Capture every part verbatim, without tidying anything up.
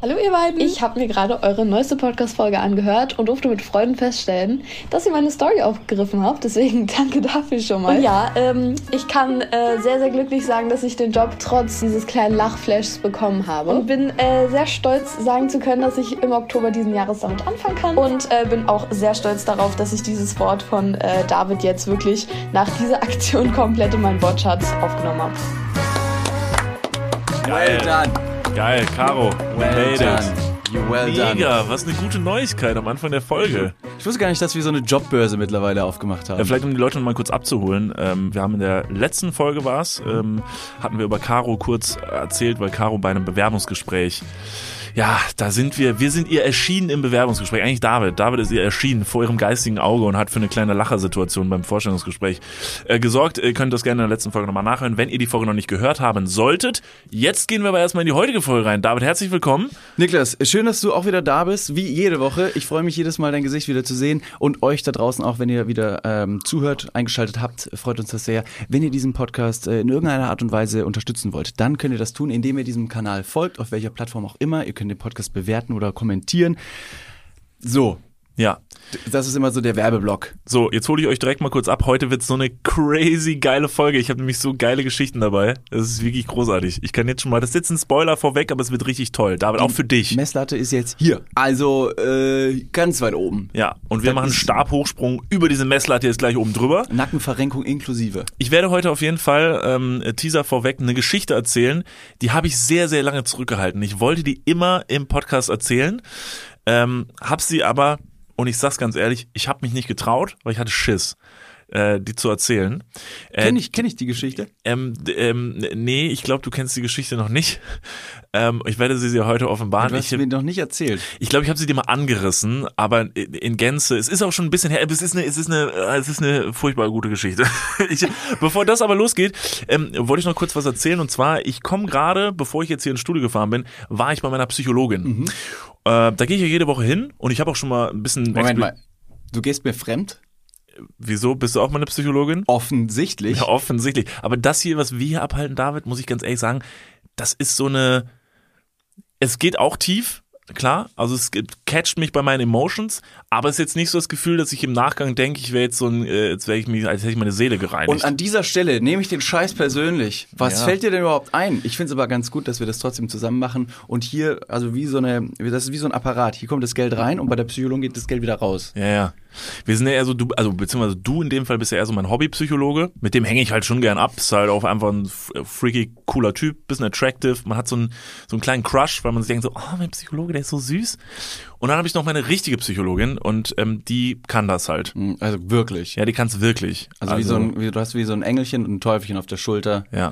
Hallo ihr beiden! Ich habe mir gerade eure neueste Podcast-Folge angehört und durfte mit Freuden feststellen, dass ihr meine Story aufgegriffen habt. Deswegen danke dafür schon mal. Und ja, ähm, ich kann äh, sehr, sehr glücklich sagen, dass ich den Job trotz dieses kleinen Lachflashs bekommen habe. Und bin äh, sehr stolz, sagen zu können, dass ich im Oktober diesen Jahres damit anfangen kann. Und äh, bin auch sehr stolz darauf, dass ich dieses Wort von äh, David jetzt wirklich nach dieser Aktion komplett in meinen Wortschatz aufgenommen habe. Well done. Geil, Caro. Well done. You well done. Mega, was eine gute Neuigkeit am Anfang der Folge. Ich wusste gar nicht, dass wir so eine Jobbörse mittlerweile aufgemacht haben. Ja, vielleicht um die Leute noch mal kurz abzuholen. Ähm, wir haben in der letzten Folge war's, ähm, hatten wir über Caro kurz erzählt, weil Caro bei einem Bewerbungsgespräch, ja, da sind wir, wir sind ihr erschienen im Bewerbungsgespräch. Eigentlich David. David ist ihr erschienen vor ihrem geistigen Auge und hat für eine kleine Lachersituation beim Vorstellungsgespräch äh, gesorgt. Ihr könnt das gerne in der letzten Folge nochmal nachhören, wenn ihr die Folge noch nicht gehört haben solltet. Jetzt gehen wir aber erstmal in die heutige Folge rein. David, herzlich willkommen. Niklas, schön, dass du auch wieder da bist, wie jede Woche. Ich freue mich jedes Mal, dein Gesicht wieder zu sehen und euch da draußen auch, wenn ihr wieder ähm, zuhört, eingeschaltet habt, freut uns das sehr. Wenn ihr diesen Podcast äh, in irgendeiner Art und Weise unterstützen wollt, dann könnt ihr das tun, indem ihr diesem Kanal folgt, auf welcher Plattform auch immer. Ihr könnt den Podcast bewerten oder kommentieren. So. Ja. Das ist immer so der Werbeblock. So, jetzt hole ich euch direkt mal kurz ab. Heute wird so eine crazy geile Folge. Ich habe nämlich so geile Geschichten dabei. Das ist wirklich großartig. Ich kann jetzt schon mal, das ist jetzt ein Spoiler vorweg, aber es wird richtig toll. David, auch für dich. Die Messlatte ist jetzt hier. Also äh, ganz weit oben. Ja, und wir das machen einen Stabhochsprung über diese Messlatte jetzt gleich oben drüber. Nackenverrenkung inklusive. Ich werde heute auf jeden Fall, ähm, Teaser vorweg, eine Geschichte erzählen. Die habe ich sehr, sehr lange zurückgehalten. Ich wollte die immer im Podcast erzählen, ähm, hab sie aber... Und ich sag's ganz ehrlich, ich habe mich nicht getraut, weil ich hatte Schiss, äh, die zu erzählen. Äh, kenn ich, kenn ich die Geschichte? Ähm, ähm, nee, ich glaube, du kennst die Geschichte noch nicht. Ähm, ich werde sie dir heute offenbaren. Du hast ich, mir noch nicht erzählt. Ich glaube, ich habe sie dir mal angerissen, aber in, in Gänze, es ist auch schon ein bisschen her, aber es ist eine, es ist eine, es ist eine furchtbar gute Geschichte. ich, bevor das aber losgeht, ähm, wollte ich noch kurz was erzählen. Und zwar, ich komme gerade, bevor ich jetzt hier ins Studio gefahren bin, war ich bei meiner Psychologin. Mhm. Äh, da gehe ich ja jede Woche hin und ich habe auch schon mal ein bisschen... Moment mal, du gehst mir fremd? Wieso? Bist du auch mal eine Psychologin? Offensichtlich. Ja, offensichtlich. Aber das hier, was wir hier abhalten, David, muss ich ganz ehrlich sagen, das ist so eine... Es geht auch tief, klar, also es catcht mich bei meinen Emotions, aber es ist jetzt nicht so das Gefühl, dass ich im Nachgang denke, ich wäre jetzt so ein, äh, jetzt wäre ich mich, als hätte ich meine Seele gereinigt. Und an dieser Stelle nehme ich den Scheiß persönlich. Was ja. fällt dir denn überhaupt ein? Ich finde es aber ganz gut, dass wir das trotzdem zusammen machen und hier, also wie so eine, das ist wie so ein Apparat. Hier kommt das Geld rein und bei der Psychologin geht das Geld wieder raus. Ja, ja. Wir sind ja eher so, du, also beziehungsweise du in dem Fall bist ja eher so mein Hobbypsychologe. Mit dem hänge ich halt schon gern ab. Ist halt auch einfach ein freaky, cooler Typ, bisschen attractive. Man hat so einen, so einen kleinen Crush, weil man sich denkt so, oh, mein Psychologe, der ist so süß. Und dann habe ich noch meine richtige Psychologin und ähm, die kann das halt. Also wirklich? Ja, die kann es wirklich. Also, also wie so ein, wie, du hast wie so ein Engelchen und ein Teufelchen auf der Schulter. Ja.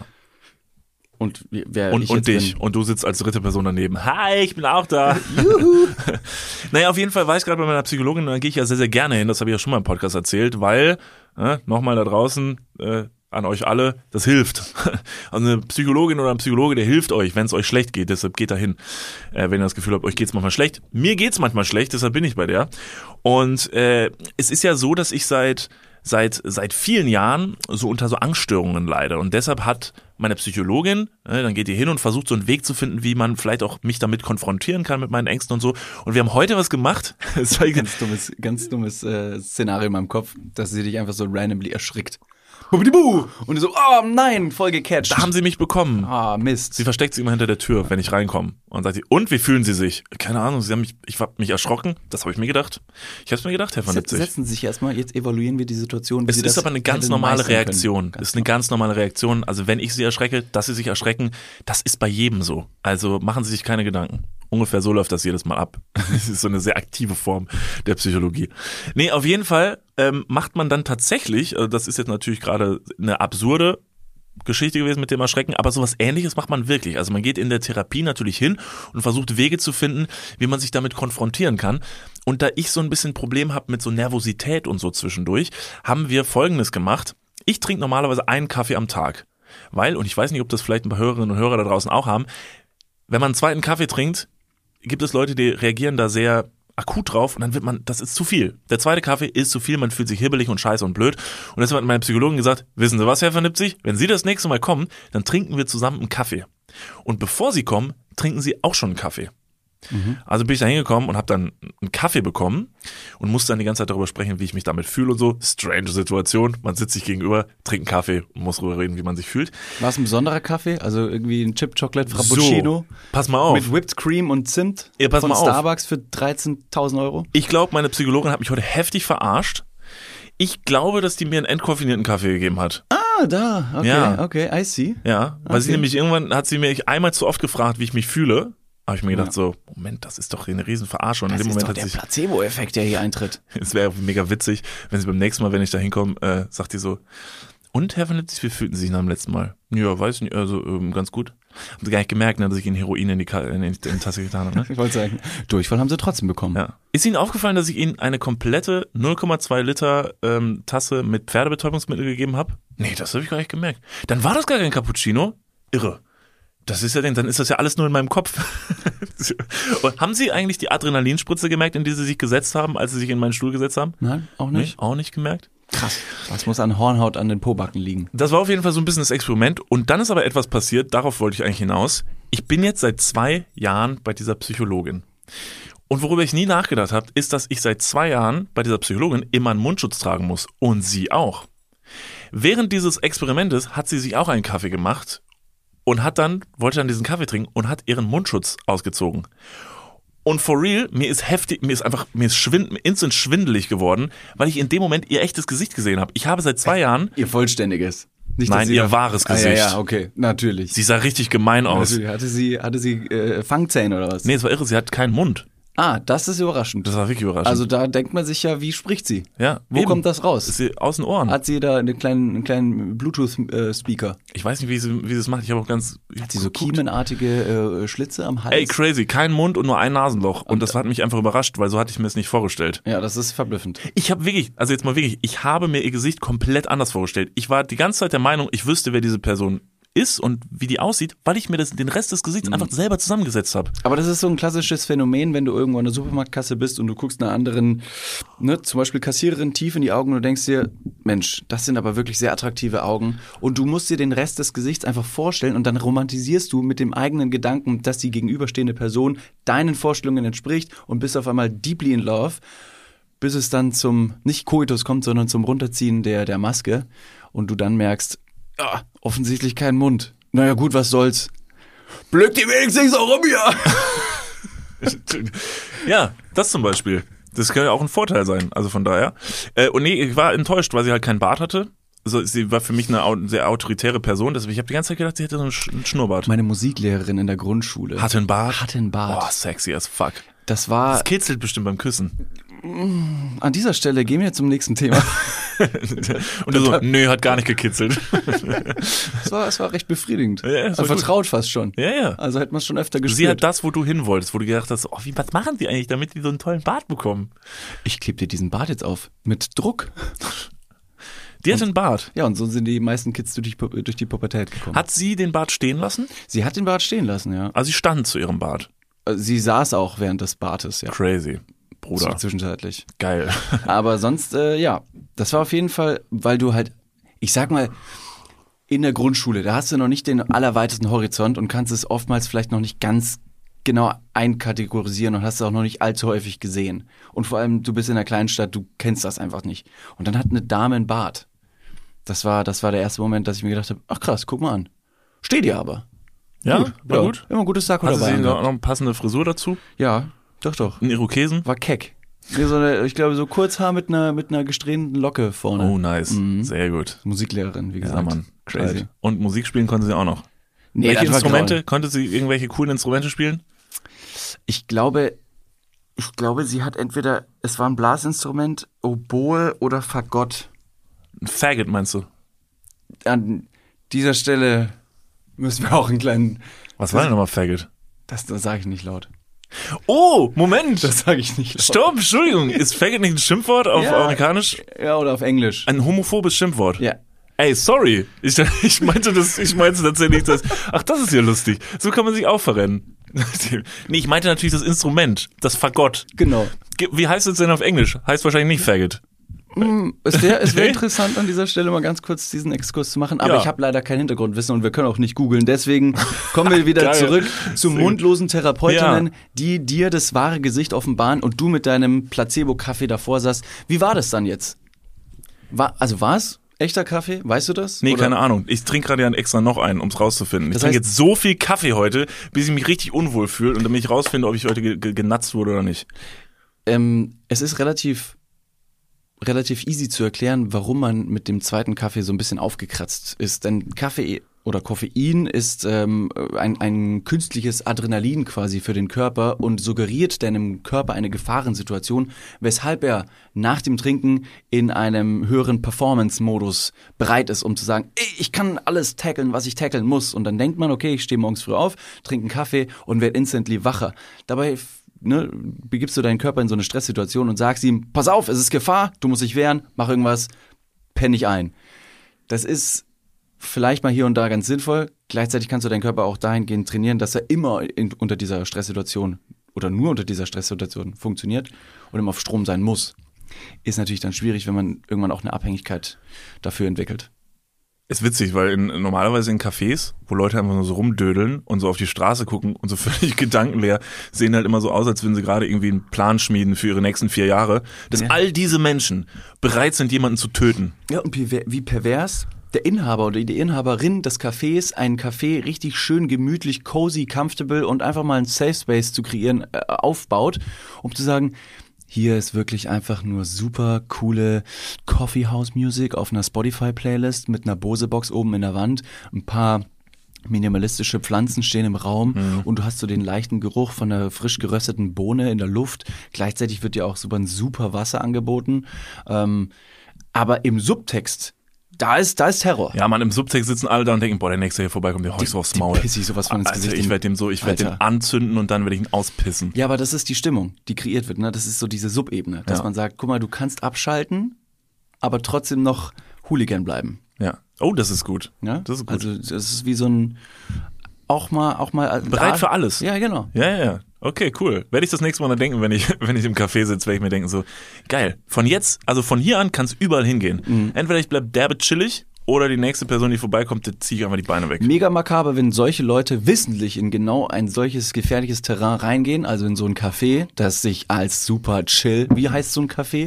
Und wer und, ich und jetzt dich. Bin. Und du sitzt als dritte Person daneben. Hi, ich bin auch da. Juhu. Naja, auf jeden Fall war ich gerade bei meiner Psychologin und da gehe ich ja sehr, sehr gerne hin. Das habe ich ja schon mal im Podcast erzählt, weil, äh, nochmal da draußen, äh, an euch alle, das hilft. Also eine Psychologin oder ein Psychologe, der hilft euch, wenn es euch schlecht geht. Deshalb geht da hin, äh, wenn ihr das Gefühl habt, euch geht's manchmal schlecht. Mir geht's manchmal schlecht, deshalb bin ich bei der. Und äh, es ist ja so, dass ich seit seit seit vielen Jahren so unter so Angststörungen leide. Und deshalb hat meine Psychologin, äh, dann geht ihr hin und versucht so einen Weg zu finden, wie man vielleicht auch mich damit konfrontieren kann mit meinen Ängsten und so. Und wir haben heute was gemacht. Das war ein ganz dummes, ganz dummes äh, Szenario in meinem Kopf, dass sie dich einfach so randomly erschrickt. Und du so, oh nein, voll gecatcht. Da haben sie mich bekommen. Ah, Mist. Sie versteckt sich immer hinter der Tür, wenn ich reinkomme. Und sagt sie, und wie fühlen Sie sich? Keine Ahnung, sie haben mich, ich hab mich erschrocken. Das habe ich mir gedacht. Ich habe es mir gedacht, Herr von Lipzig. Setzen Sie sich erstmal, jetzt evaluieren wir die Situation. Wie es Sie ist das aber eine ganz normale Reaktion. Ganz es ist eine ganz normale Reaktion. Also wenn ich Sie erschrecke, dass Sie sich erschrecken, das ist bei jedem so. Also machen Sie sich keine Gedanken. Ungefähr so läuft das jedes Mal ab. Das ist so eine sehr aktive Form der Psychologie. Nee, auf jeden Fall ähm, macht man dann tatsächlich, also das ist jetzt natürlich gerade eine absurde Geschichte gewesen mit dem Erschrecken, aber sowas Ähnliches macht man wirklich. Also man geht in der Therapie natürlich hin und versucht Wege zu finden, wie man sich damit konfrontieren kann. Und da ich so ein bisschen Problem habe mit so Nervosität und so zwischendurch, haben wir Folgendes gemacht. Ich trinke normalerweise einen Kaffee am Tag, weil, und ich weiß nicht, ob das vielleicht ein paar Hörerinnen und Hörer da draußen auch haben, wenn man einen zweiten Kaffee trinkt, gibt es Leute, die reagieren da sehr akut drauf und dann wird man, das ist zu viel. Der zweite Kaffee ist zu viel, man fühlt sich hibbelig und scheiße und blöd. Und deshalb hat meine Psychologin gesagt, wissen Sie was, Herr von Lipzig, wenn Sie das nächste Mal kommen, dann trinken wir zusammen einen Kaffee. Und bevor Sie kommen, trinken Sie auch schon einen Kaffee. Mhm. Also bin ich da hingekommen und habe dann einen Kaffee bekommen und musste dann die ganze Zeit darüber sprechen, wie ich mich damit fühle und so. Strange Situation. Man sitzt sich gegenüber, trinkt einen Kaffee und muss darüber reden, wie man sich fühlt. War es ein besonderer Kaffee? Also irgendwie ein Chip Chocolate Frappuccino? So, pass mal auf. Mit Whipped Cream und Zimt ja, pass von mal Starbucks auf. für dreizehntausend Euro? Ich glaube, meine Psychologin hat mich heute heftig verarscht. Ich glaube, dass die mir einen entkoffinierten Kaffee gegeben hat. Ah, da. Okay, ja. okay, I see. Ja, weil okay. sie nämlich irgendwann hat sie mich einmal zu oft gefragt, wie ich mich fühle. Habe ich mir gedacht ja. so, Moment, das ist doch eine Riesenverarschung. Das in dem ist Moment doch hat der sich, Placebo-Effekt, der hier eintritt. es wäre mega witzig, wenn sie beim nächsten Mal, wenn ich da hinkomme, äh, sagt die so, und Herr Van Litzig, wie fühlten Sie sich nach dem letzten Mal? Ja, weiß nicht, also ähm, ganz gut. Haben Sie gar nicht gemerkt, ne, dass ich Ihnen Heroin in die, Ka- in die, in die Tasse getan habe, ne? Ich wollte sagen, Durchfall haben Sie trotzdem bekommen. Ja. Ist Ihnen aufgefallen, dass ich Ihnen eine komplette null Komma zwei Liter ähm, Tasse mit Pferdebetäubungsmittel gegeben habe? Nee, das habe ich gar nicht gemerkt. Dann war das gar kein Cappuccino? Irre. Das ist ja dann, dann ist das ja alles nur in meinem Kopf. Und haben Sie eigentlich die Adrenalinspritze gemerkt, in die Sie sich gesetzt haben, als Sie sich in meinen Stuhl gesetzt haben? Nein, auch nicht. Nee, auch nicht gemerkt? Krass. Das muss an Hornhaut an den Pobacken liegen. Das war auf jeden Fall so ein bisschen das Experiment. Und dann ist aber etwas passiert, darauf wollte ich eigentlich hinaus. Ich bin jetzt seit zwei Jahren bei dieser Psychologin. Und worüber ich nie nachgedacht habe, ist, dass ich seit zwei Jahren bei dieser Psychologin immer einen Mundschutz tragen muss. Und sie auch. Während dieses Experimentes hat sie sich auch einen Kaffee gemacht und hat dann, wollte dann diesen Kaffee trinken und hat ihren Mundschutz ausgezogen. Und for real, mir ist heftig, mir ist einfach, mir ist schwind, instant schwindelig geworden, weil ich in dem Moment ihr echtes Gesicht gesehen habe. Ich habe seit zwei Jahren... Ihr vollständiges. Nicht, Nein, ihr wahres Gesicht. Ah, ja, ja, okay, natürlich. Sie sah richtig gemein aus. Natürlich. Hatte sie, hatte sie äh, Fangzähne oder was? Nee, es war irre, sie hat keinen Mund. Ah, das ist überraschend. Das war wirklich überraschend. Also da denkt man sich ja, wie spricht sie? ja, Wo eben. kommt das raus? Ist sie aus den Ohren. Hat sie da einen kleinen, einen kleinen Bluetooth-Speaker? Ich weiß nicht, wie sie, wie sie das macht. Ich habe auch ganz... Hat sie so geguckt. kiemenartige äh, Schlitze am Hals? Ey, crazy. Kein Mund und nur ein Nasenloch. Und das hat mich einfach überrascht, weil so hatte ich mir das nicht vorgestellt. Ja, das ist verblüffend. Ich habe wirklich, also jetzt mal wirklich, ich habe mir ihr Gesicht komplett anders vorgestellt. Ich war die ganze Zeit der Meinung, ich wüsste, wer diese Person ist und wie die aussieht, weil ich mir das, den Rest des Gesichts einfach selber zusammengesetzt habe. Aber das ist so ein klassisches Phänomen, wenn du irgendwo an der Supermarktkasse bist und du guckst einer anderen, ne, zum Beispiel Kassiererin tief in die Augen und du denkst dir, Mensch, das sind aber wirklich sehr attraktive Augen. Und du musst dir den Rest des Gesichts einfach vorstellen und dann romantisierst du mit dem eigenen Gedanken, dass die gegenüberstehende Person deinen Vorstellungen entspricht und bist auf einmal deeply in love, bis es dann zum, nicht Koitus kommt, sondern zum Runterziehen der, der Maske und du dann merkst, ah, offensichtlich kein Mund. Naja gut, was soll's. Blöck die wenigstens auch rum hier. Ja, das zum Beispiel. Das könnte auch ein Vorteil sein, also von daher. Äh, und nee, ich war enttäuscht, weil sie halt keinen Bart hatte. Also sie war für mich eine au- sehr autoritäre Person. Deswegen, ich habe die ganze Zeit gedacht, sie hätte so einen, Sch- einen Schnurrbart. Meine Musiklehrerin in der Grundschule Hatte einen Bart? hatte einen Bart. Boah, sexy as fuck. Das war, Das kitzelt bestimmt beim Küssen. an dieser Stelle gehen wir zum nächsten Thema. Und du so, nö, hat gar nicht gekitzelt. Es war, es war recht befriedigend. Ja, ja, es war also vertraut fast schon. Ja, ja. Also hätte man es schon öfter gespürt. Sie hat das, wo du hin wolltest, wo du gedacht hast, oh, wie, was machen sie eigentlich, damit die so einen tollen Bart bekommen? Ich klebe dir diesen Bart jetzt auf. Mit Druck. Die hat einen Bart. Ja, und so sind die meisten Kids durch die, Pu- durch die Pubertät gekommen. Hat sie den Bart stehen lassen? Sie hat den Bart stehen lassen, ja. Also sie stand zu ihrem Bart. Sie saß auch während des Bartes, ja. Crazy. Bruder. Zwischenzeitlich. Geil. Aber sonst, äh, ja, das war auf jeden Fall, weil du halt, ich sag mal, in der Grundschule, da hast du noch nicht den allerweitesten Horizont und kannst es oftmals vielleicht noch nicht ganz genau einkategorisieren und hast es auch noch nicht allzu häufig gesehen. Und vor allem, du bist in einer kleinen Stadt, du kennst das einfach nicht. Und dann hat eine Dame einen Bart. Das war, das war der erste Moment, dass ich mir gedacht habe, ach krass, guck mal an. Steht dir aber. Ja, gut, war ja. gut. Immer ein gutes Sakko Hatte dabei. sie noch, gehabt. noch eine passende Frisur dazu? Ja, doch, doch. Einen Irokesen? War keck. Nee, so eine, ich glaube, so Kurzhaar mit einer, mit einer gesträhnten Locke vorne. Oh, nice. Mhm. Sehr gut. Musiklehrerin, wie Ja, gesagt. Mann. Crazy. Geil. Und Musik spielen konnte sie auch noch. Nee, Welche das war Instrumente? grauenhaft. Konnte sie irgendwelche coolen Instrumente spielen? Ich glaube, ich glaube, sie hat entweder, es war ein Blasinstrument, Oboe oder Fagott. Ein Faggot meinst du? An dieser Stelle müssen wir auch einen kleinen, Was war denn nochmal Faggot? das, das sage ich nicht laut. Oh, Moment! Das sage ich nicht laut. Stopp, Entschuldigung. Ist Faggot nicht ein Schimpfwort auf Ja. amerikanisch? Ja, oder auf Englisch. Ein homophobes Schimpfwort? Ja. Ey, sorry. Ich, ich meinte das, ich meinte tatsächlich das. Ach, das ist ja lustig. So kann man sich auch verrennen. Nee, ich meinte natürlich das Instrument, das Fagott. Genau. Ge- Wie heißt es denn auf Englisch? Heißt wahrscheinlich nicht Faggot. Es wäre es wär interessant, an dieser Stelle mal ganz kurz diesen Exkurs zu machen, aber ja. ich habe leider kein Hintergrundwissen und wir können auch nicht googeln. Deswegen kommen wir wieder zurück zu mundlosen Therapeutinnen, ja. die dir das wahre Gesicht offenbaren und du mit deinem Placebo-Kaffee davor saßt. Wie war das dann jetzt? War, also war es echter Kaffee? Weißt du das? Nee, Oder? keine Ahnung. Ich trinke gerade ja extra noch einen, um es rauszufinden. Ich trinke jetzt so viel Kaffee heute, bis ich mich richtig unwohl fühle und damit ich rausfinde, ob ich heute ge- ge- genatzt wurde oder nicht. Ähm, es ist relativ... relativ easy zu erklären, warum man mit dem zweiten Kaffee so ein bisschen aufgekratzt ist. Denn Kaffee oder Koffein ist ähm, ein, ein künstliches Adrenalin quasi für den Körper und suggeriert deinem Körper eine Gefahrensituation, weshalb er nach dem Trinken in einem höheren Performance-Modus bereit ist, um zu sagen, ich kann alles tackeln, was ich tackeln muss. Und dann denkt man, okay, ich stehe morgens früh auf, trinke einen Kaffee und werde instantly wacher. Dabei Ne, begibst du deinen Körper in so eine Stresssituation und sagst ihm, pass auf, es ist Gefahr, du musst dich wehren, mach irgendwas, penn nicht ein. Das ist vielleicht mal hier und da ganz sinnvoll. Gleichzeitig kannst du deinen Körper auch dahingehend trainieren, dass er immer in, unter dieser Stresssituation oder nur unter dieser Stresssituation funktioniert und immer auf Strom sein muss. Ist natürlich dann schwierig, wenn man irgendwann auch eine Abhängigkeit dafür entwickelt. Ist witzig, weil in, normalerweise in Cafés, wo Leute einfach nur so rumdödeln und so auf die Straße gucken und so völlig gedankenleer, sehen halt immer so aus, als würden sie gerade irgendwie einen Plan schmieden für ihre nächsten vier Jahre, dass ja. all diese Menschen bereit sind, jemanden zu töten. Ja, und wie, wie pervers der Inhaber oder die Inhaberin des Cafés einen Café richtig schön gemütlich, cozy, comfortable und einfach mal einen Safe Space zu kreieren, äh, aufbaut, um zu sagen, hier ist wirklich einfach nur super coole Coffee House Music auf einer Spotify-Playlist mit einer Bose-Box oben in der Wand, ein paar minimalistische Pflanzen stehen im Raum mhm. und du hast so den leichten Geruch von einer frisch gerösteten Bohne in der Luft. Gleichzeitig wird dir auch super ein super Wasser angeboten. Ähm, aber im Subtext, da ist, da ist Terror. Ja, man, im Subtext sitzen alle da und denken, boah, der Nächste, der hier vorbeikommt, der hau ich so aufs Maul. Piss ich sowas von ins Alter, Gesicht. ich werde dem so, ich werde den anzünden und dann werde ich ihn auspissen. Ja, aber das ist die Stimmung, die kreiert wird, ne? Das ist so diese Subebene, dass ja. man sagt, guck mal, du kannst abschalten, aber trotzdem noch Hooligan bleiben. Ja. Oh, das ist gut. Ja? Das ist gut. Also, das ist wie so ein, auch mal, auch mal. Bereit da, für alles. Ja, genau. Ja, ja, ja. Okay, cool. Werde ich das nächste Mal dann denken, wenn ich, wenn ich im Café sitze, werde ich mir denken so, geil. Von jetzt, also von hier an kann es überall hingehen. Mhm. Entweder ich bleib derbe chillig, oder die nächste Person, die vorbeikommt, der ziehe ich einfach die Beine weg. Mega makaber, wenn solche Leute wissentlich in genau ein solches gefährliches Terrain reingehen, also in so ein Café, das sich als super chill, wie heißt so ein Café?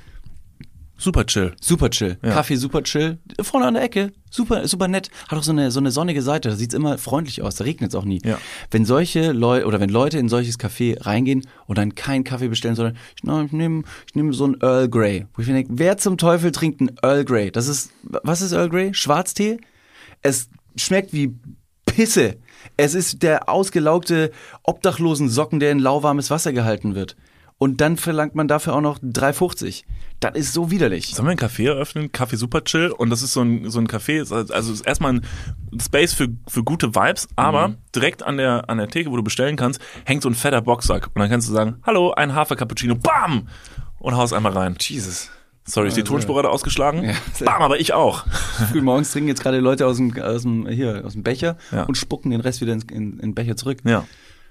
Super chill. Super chill. Ja. Kaffee super chill. Vorne an der Ecke. Super, super nett. Hat auch so eine, so eine sonnige Seite. Da sieht's immer freundlich aus. Da regnet's auch nie. Ja. Wenn solche Leute, oder wenn Leute in solches Café reingehen und dann keinen Kaffee bestellen, sondern ich, ich nehme ich nehm so einen Earl Grey. Wo ich mir denke, wer zum Teufel trinkt einen Earl Grey? Das ist, was ist Earl Grey? Schwarztee? Es schmeckt wie Pisse. Es ist der ausgelaugte Obdachlosen-Socken, der in lauwarmes Wasser gehalten wird. Und dann verlangt man dafür auch noch drei fünfzig. Das ist so widerlich. Sollen wir einen Café eröffnen? Café Super Chill. Und das ist so ein, so ein Café, also ist erstmal ein Space für, für gute Vibes, aber mhm. direkt an der, an der Theke, wo du bestellen kannst, hängt so ein fetter Boxsack. Und dann kannst du sagen, hallo, ein Hafer-Cappuccino, bam! Und haust einmal rein. Jesus. Sorry, ist die Tonspur gerade ausgeschlagen? Ja. Bam, aber ich auch. Frühmorgens trinken jetzt gerade Leute aus dem, aus dem, hier, aus dem Becher ja. und spucken den Rest wieder in, in, in den Becher zurück. Ja.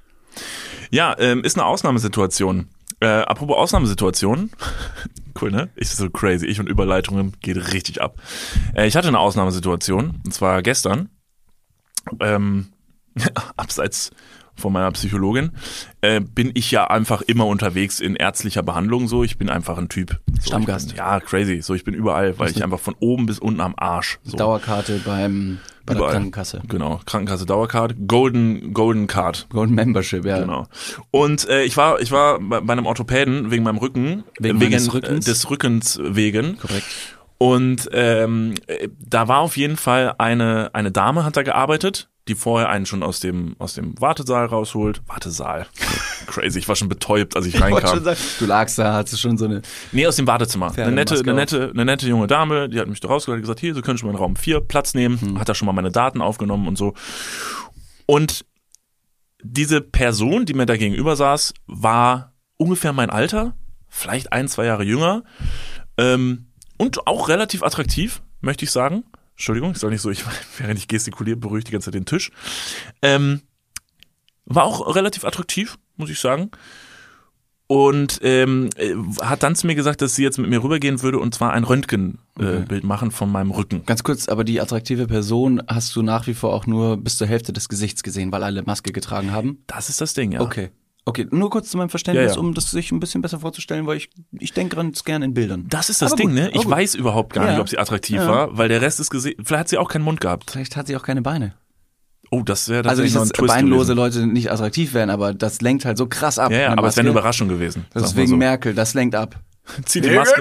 Ja, ähm, ist eine Ausnahmesituation. Äh, apropos Ausnahmesituationen. Cool, ne? Ich so crazy. Ich und Überleitungen geht richtig ab. Äh, ich hatte eine Ausnahmesituation, und zwar gestern. Ähm, abseits von meiner Psychologin, äh, bin ich ja einfach immer unterwegs in ärztlicher Behandlung so. Ich bin einfach ein Typ. So, Stammgast. Bin, ja, crazy. So, ich bin überall, weil ich einfach von oben bis unten am Arsch. So. Dauerkarte beim bei der Krankenkasse. Genau, Krankenkasse Dauercard, Golden Golden Card. Golden Membership, ja. Genau. Und äh, ich war ich war bei, bei einem Orthopäden wegen meinem Rücken, wegen, wegen des Rückens, des Rückens wegen. Korrekt. Und ähm, da war auf jeden Fall eine eine Dame, hat da gearbeitet, die vorher einen schon aus dem aus dem Wartesaal rausholt. Wartesaal. Crazy, ich war schon betäubt, als ich, ich reinkam. Schon sagen, du lagst da, hattest schon so eine... Nee, aus dem Wartezimmer. Eine nette, eine nette, eine nette junge Dame, die hat mich da rausgeholt und gesagt, hier, Sie können schon mal in Raum vier Platz nehmen. Hm. Hat da schon mal meine Daten aufgenommen und so. Und diese Person, die mir da gegenüber saß, war ungefähr mein Alter, vielleicht ein, zwei Jahre jünger, ähm, und auch relativ attraktiv, möchte ich sagen. Entschuldigung, ich soll nicht so, ich, während ich gestikuliere, berühre ich die ganze Zeit den Tisch. Ähm, war auch relativ attraktiv, muss ich sagen. Und ähm, hat dann zu mir gesagt, dass sie jetzt mit mir rübergehen würde und zwar ein Röntgenbild Okay. äh, machen von meinem Rücken. Ganz kurz, aber die attraktive Person hast du nach wie vor auch nur bis zur Hälfte des Gesichts gesehen, weil alle Maske getragen haben? Das ist das Ding, ja. Okay. Okay, nur kurz zu meinem Verständnis, Ja, ja. um das sich ein bisschen besser vorzustellen, weil ich, ich denke ganz gerne in Bildern. Das ist das Aber Ding, gut, ne? aber Ich gut. weiß überhaupt gar Ja. nicht, ob sie attraktiv Ja. war, weil der Rest ist gesehen. Vielleicht hat sie auch keinen Mund gehabt. Vielleicht hat sie auch keine Beine. Oh, das wäre Also tatsächlich nicht, noch ein dass Twist beinlose gewesen. Leute nicht attraktiv wären, aber das lenkt halt so krass ab. Ja, ja, eine aber es wäre eine Maske. Überraschung gewesen. Das sag ist mal wegen so. Merkel, das lenkt ab. Zieh die Maske.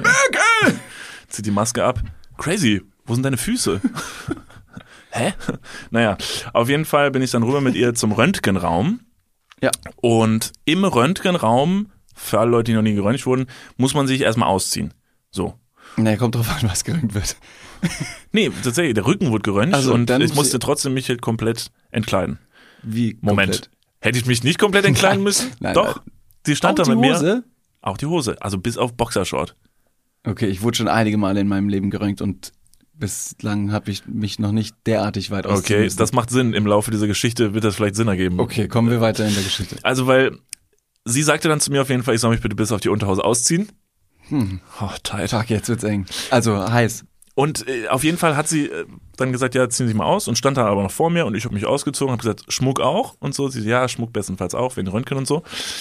Zieh die Maske ab. Crazy. Wo sind deine Füße? Hä? Naja, auf jeden Fall bin ich dann rüber mit ihr zum Röntgenraum. Ja. Und im Röntgenraum, für alle Leute, die noch nie geröntgt wurden, muss man sich erstmal ausziehen. So. Nee, kommt drauf an, was geröntgt wird. Nee, tatsächlich, der Rücken wurde geröntgt Also, und dann ich muss musste ich- trotzdem mich halt komplett entkleiden. Wie? Moment. Komplett? Hätte ich mich nicht komplett entkleiden müssen? Nein, Doch. nein. Sie stand Auch da die mit Hose? mir. Auch die Hose. Also bis auf Boxershort. Okay, ich wurde schon einige Male in meinem Leben geröntgt und bislang habe ich mich noch nicht derartig weit ausziehen Okay, müssen. das macht Sinn. Im Laufe dieser Geschichte wird das vielleicht Sinn ergeben. Okay, kommen wir weiter in der Geschichte. Also, weil sie sagte dann zu mir auf jeden Fall, ich soll mich bitte bis auf die Unterhose ausziehen. Hm. Oh, tight. Fuck, jetzt wird's eng. Also heiß. Und äh, auf jeden Fall hat sie äh, dann gesagt, ja, ziehen Sie sich mal aus und stand da aber noch vor mir und ich habe mich ausgezogen, habe gesagt, Schmuck auch und so. Sie so, ja, Schmuck bestenfalls auch, wegen Röntgen und so.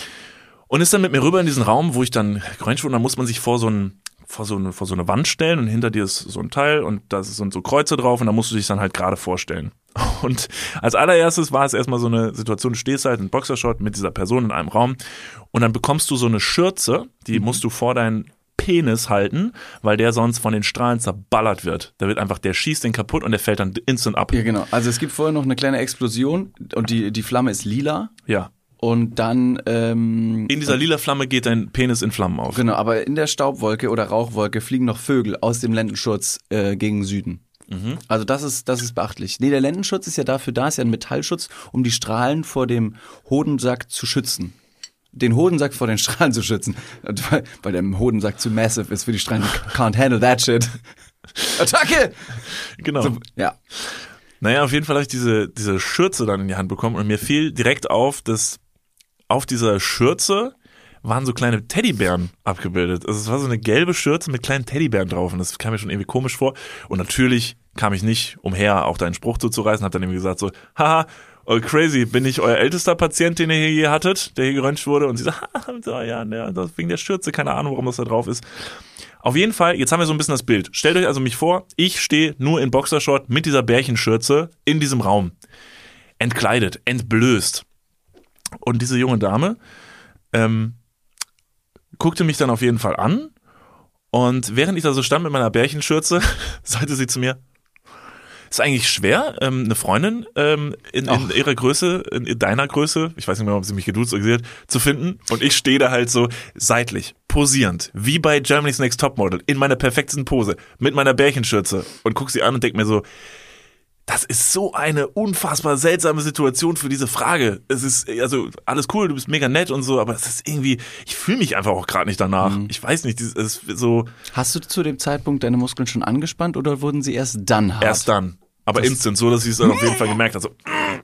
Und ist dann mit mir rüber in diesen Raum, wo ich dann geröntgt wurde und dann muss man sich vor so ein vor so eine vor so eine Wand stellen und hinter dir ist so ein Teil und da sind so Kreuze drauf und da musst du dich dann halt gerade vorstellen. Und als allererstes war es erstmal so eine Situation, du stehst halt in Boxershort mit dieser Person in einem Raum und dann bekommst du so eine Schürze, die musst du vor deinen Penis halten, weil der sonst von den Strahlen zerballert wird. Da wird einfach, der schießt den kaputt und der fällt dann instant ab. Ja, genau. Also es gibt vorher noch eine kleine Explosion und die, die Flamme ist lila Ja. und dann ähm, In dieser lila Flamme geht dein Penis in Flammen auf. genau, aber in der Staubwolke oder Rauchwolke fliegen noch Vögel aus dem Lendenschutz äh, gegen Süden. Mhm. Also das ist, das ist beachtlich. Nee, der Lendenschutz ist ja dafür da, ist ja ein Metallschutz, um die Strahlen vor dem Hodensack zu schützen. Den Hodensack vor den Strahlen zu schützen. Weil, weil der Hodensack zu massive ist für die Strahlen. Can't handle that shit. Attacke! Genau. So, ja. Naja, auf jeden Fall habe ich diese, diese Schürze dann in die Hand bekommen und mir fiel direkt auf, dass auf dieser Schürze waren so kleine Teddybären abgebildet. Also es war so eine gelbe Schürze mit kleinen Teddybären drauf und das kam mir schon irgendwie komisch vor. Und natürlich kam ich nicht umher, auch da einen Spruch zuzureißen, hab dann irgendwie gesagt so, haha, oh crazy, bin ich euer ältester Patient, den ihr hier je hattet, der hier geröntgt wurde? Und sie sagt, so, ja, ja, das wegen der Schürze, keine Ahnung, warum das da drauf ist. Auf jeden Fall, jetzt haben wir so ein bisschen das Bild. Stellt euch also mich vor, ich stehe nur in Boxershort mit dieser Bärchenschürze in diesem Raum. Entkleidet, entblößt. Und diese junge Dame ähm, guckte mich dann auf jeden Fall an und während ich da so stand mit meiner Bärchenschürze, sagte sie zu mir, ist eigentlich schwer, ähm, eine Freundin ähm, in, in ihrer Größe, in deiner Größe, ich weiß nicht mehr, ob sie mich geduzt oder gesagt, zu finden. Und ich stehe da halt so seitlich, posierend, wie bei Germany's Next Topmodel, in meiner perfektesten Pose, mit meiner Bärchenschürze und guck sie an und denk mir so, das ist so eine unfassbar seltsame Situation für diese Frage. Es ist, also alles cool, du bist mega nett und so, aber es ist irgendwie, ich fühle mich einfach auch gerade nicht danach. Mhm. Ich weiß nicht, es ist so. Hast du zu dem Zeitpunkt deine Muskeln schon angespannt oder wurden sie erst dann hart? Erst dann. Aber das instant, so dass ich es dann auf jeden Fall gemerkt habe. So,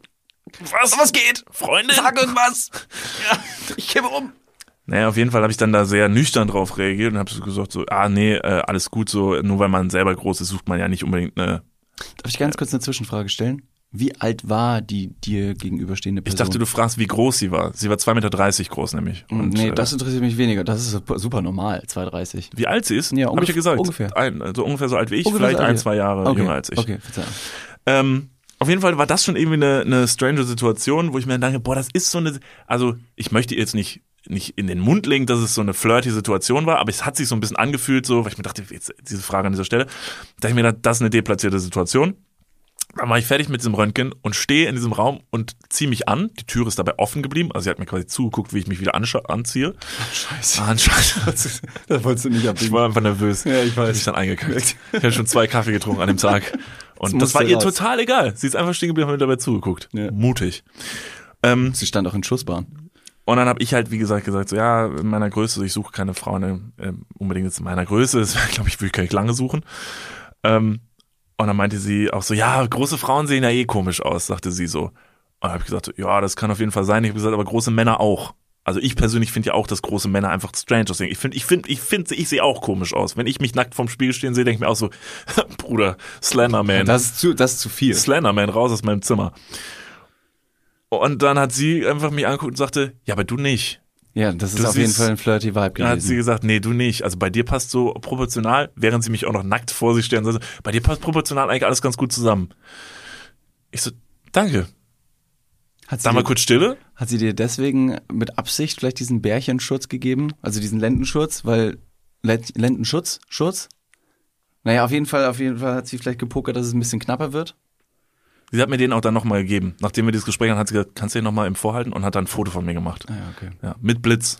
was, was geht? Freundin? Sag irgendwas! Ja, ich kippe um. Naja, auf jeden Fall habe ich dann da sehr nüchtern drauf reagiert und habe so gesagt, so, ah nee, äh, alles gut, so, nur weil man selber groß ist, sucht man ja nicht unbedingt eine. Darf ich ganz kurz eine Zwischenfrage stellen? Wie alt war die dir gegenüberstehende Person? Ich dachte, du fragst, wie groß sie war. Sie war zwei Meter dreißig groß nämlich. Und, nee, das interessiert mich weniger. Das ist super normal, zwei Meter dreißig. Wie alt sie ist? Ja, habe ich ja gesagt. Ungefähr. Ein, also ungefähr so alt wie ich, Ungefähr vielleicht so alt, ein, ja. zwei Jahre Okay. jünger als ich. Okay, Verzeihung. Ähm, auf jeden Fall war das schon irgendwie eine, eine strange Situation, wo ich mir dann denke, boah, das ist so eine, also ich möchte jetzt nicht nicht in den Mund legen, dass es so eine flirty Situation war, aber es hat sich so ein bisschen angefühlt, so, weil ich mir dachte, jetzt diese Frage an dieser Stelle, da ich mir gedacht, das ist eine deplatzierte Situation. Dann war ich fertig mit diesem Röntgen und stehe in diesem Raum und ziehe mich an. Die Tür ist dabei offen geblieben. Also sie hat mir quasi zugeguckt, wie ich mich wieder anscha- anziehe. Scheiße. Ah, Scheiße. Das wolltest du nicht Ich abbiegen. war einfach nervös. Ja, ich weiß. Ich hab mich dann eingekackt. Ich hatte schon zwei Kaffee getrunken an dem Tag. Und Das das war musste ihr raus. total egal. Sie ist einfach stehen geblieben und hat mir dabei zugeguckt. Ja. Mutig. Ähm, Sie stand auch in Schussbahn. und dann habe ich halt, wie gesagt, gesagt, so ja, in meiner Größe, ich suche keine Frau ne, äh, unbedingt jetzt in meiner Größe. Das glaube ich, würde ich nicht lange suchen. Ähm, Und dann meinte sie auch so, ja, große Frauen sehen ja eh komisch aus, sagte sie so. Und dann habe ich gesagt, ja, das kann auf jeden Fall sein. Ich habe gesagt, aber große Männer auch. Also ich persönlich finde ja auch, dass große Männer einfach strange aussehen. Ich finde, ich finde, ich finde, ich sehe auch komisch aus. Wenn ich mich nackt vorm Spiegel stehen sehe, denke ich mir auch so, Bruder, Slenderman. Das ist zu, das ist zu viel. Slenderman, raus aus meinem Zimmer. Und dann hat sie einfach mich angeguckt und sagte, ja, aber du nicht. Ja, das ist du auf siehst, jeden Fall ein flirty Vibe gewesen. Dann hat sie gesagt, nee, du nicht. Also bei dir passt so proportional, während sie mich auch noch nackt vor sich stellen, so, bei dir passt proportional eigentlich alles ganz gut zusammen. Ich so, danke. Hat Dann mal kurz Stille. Hat sie dir deswegen mit Absicht vielleicht diesen Bärchenschutz gegeben? Also diesen Lendenschutz? Weil Lendenschutz? Schutz? Naja, auf jeden Fall, auf jeden Fall hat sie vielleicht gepokert, dass es ein bisschen knapper wird. Sie hat mir den auch dann nochmal gegeben. Nachdem wir dieses Gespräch hatten, hat sie gesagt, kannst du den nochmal im Vorhalten? Und hat dann ein Foto von mir gemacht. Ah ja, okay. Ja, mit Blitz.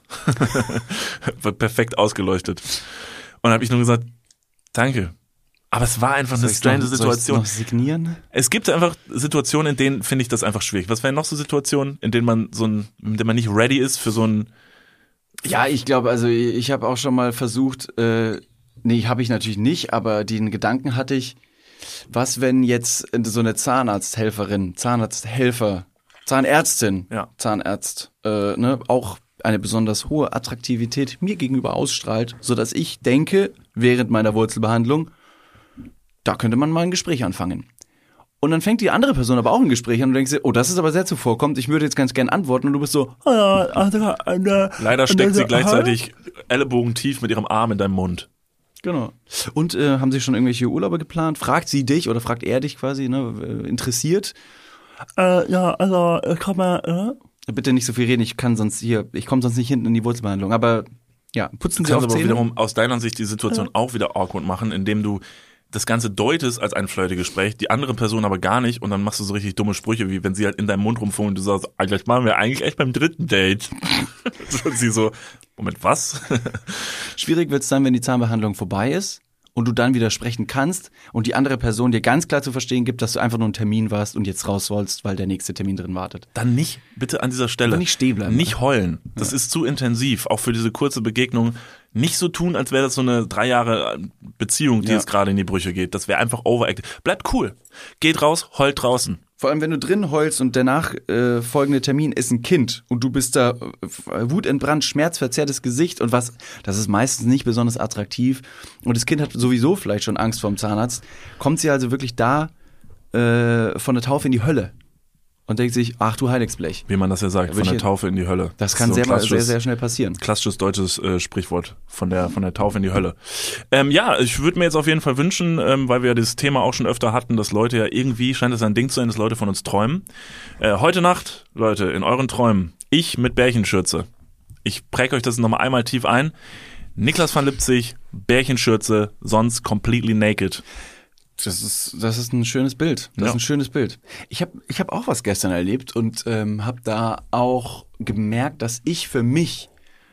War perfekt ausgeleuchtet. Und dann habe ich nur gesagt, danke. Aber es war einfach soll eine strange noch, Situation. Soll ich's noch signieren? Es gibt einfach Situationen, in denen finde ich das einfach schwierig. Was wären noch so Situationen, in denen man so ein, in denen man nicht ready ist für so ein... Ja, ich glaube, also ich habe auch schon mal versucht, äh, nee, habe ich natürlich nicht, aber den Gedanken hatte ich, was wenn jetzt so eine Zahnarzthelferin, Zahnarzthelfer, Zahnärztin, ja. Zahnarzt, äh, ne, auch eine besonders hohe Attraktivität mir gegenüber ausstrahlt, sodass ich denke, während meiner Wurzelbehandlung, da könnte man mal ein Gespräch anfangen. Und dann fängt die andere Person aber auch ein Gespräch an und denkst dir, oh, das ist aber sehr zuvorkommend, ich würde jetzt ganz gern antworten und du bist so, leider steckt sie gleichzeitig ellbogentief mit ihrem Arm in deinem Mund. Genau. Und äh, haben Sie schon irgendwelche Urlaube geplant? Fragt sie dich oder fragt er dich quasi, ne, interessiert? Äh, ja, also, komm mal, äh. Bitte nicht so viel reden, ich kann sonst hier, ich komme sonst nicht hinten in die Wurzelbehandlung, aber ja, putzen Sie auf aber Zähne. Wiederum aus deiner Sicht die Situation ja. auch wieder awkward machen, indem du das Ganze deutest als ein Flirty-Gespräch, die andere Person aber gar nicht und dann machst du so richtig dumme Sprüche, wie wenn sie halt in deinem Mund rumfuhren und du sagst, gleich machen wir eigentlich echt beim dritten Date. Und sie so, Moment, was? Schwierig wird es dann, wenn die Zahnbehandlung vorbei ist und du dann wieder sprechen kannst und die andere Person dir ganz klar zu verstehen gibt, dass du einfach nur einen Termin warst und jetzt raus sollst, weil der nächste Termin drin wartet. Dann nicht, bitte an dieser Stelle. Aber nicht stehen bleiben. Nicht heulen. Das ja. ist zu intensiv, auch für diese kurze Begegnung. Nicht so tun, als wäre das so eine drei Jahre Beziehung, die ja. jetzt gerade in die Brüche geht. Das wäre einfach overacted. Bleibt cool. Geht raus, heult draußen. Vor allem, wenn du drin heulst und danach äh, folgende Termin ist ein Kind und du bist da äh, wutentbrannt, schmerzverzerrtes Gesicht und was, das ist meistens nicht besonders attraktiv und das Kind hat sowieso vielleicht schon Angst vor dem Zahnarzt, kommt sie also wirklich da äh, von der Taufe in die Hölle. Und denkt sich, ach du Heiligsblech. Wie man das ja sagt, von der Taufe in die Hölle. Das kann das sehr, sehr, sehr schnell passieren. Klassisches deutsches äh, Sprichwort, von der von der Taufe in die Hölle. Ähm, ja, ich würde mir jetzt auf jeden Fall wünschen, ähm, weil wir ja dieses Thema auch schon öfter hatten, dass Leute ja irgendwie, scheint es ein Ding zu sein, dass Leute von uns träumen. Äh, heute Nacht, Leute, in euren Träumen, ich mit Bärchenschürze. Ich präge euch das nochmal einmal tief ein. Niklas van Lipzig, Bärchenschürze, sonst completely naked. Das ist, das ist ein schönes Bild. Das ja. ist ein schönes Bild. Ich habe ich hab auch was gestern erlebt und ähm, habe da auch gemerkt, dass ich für mich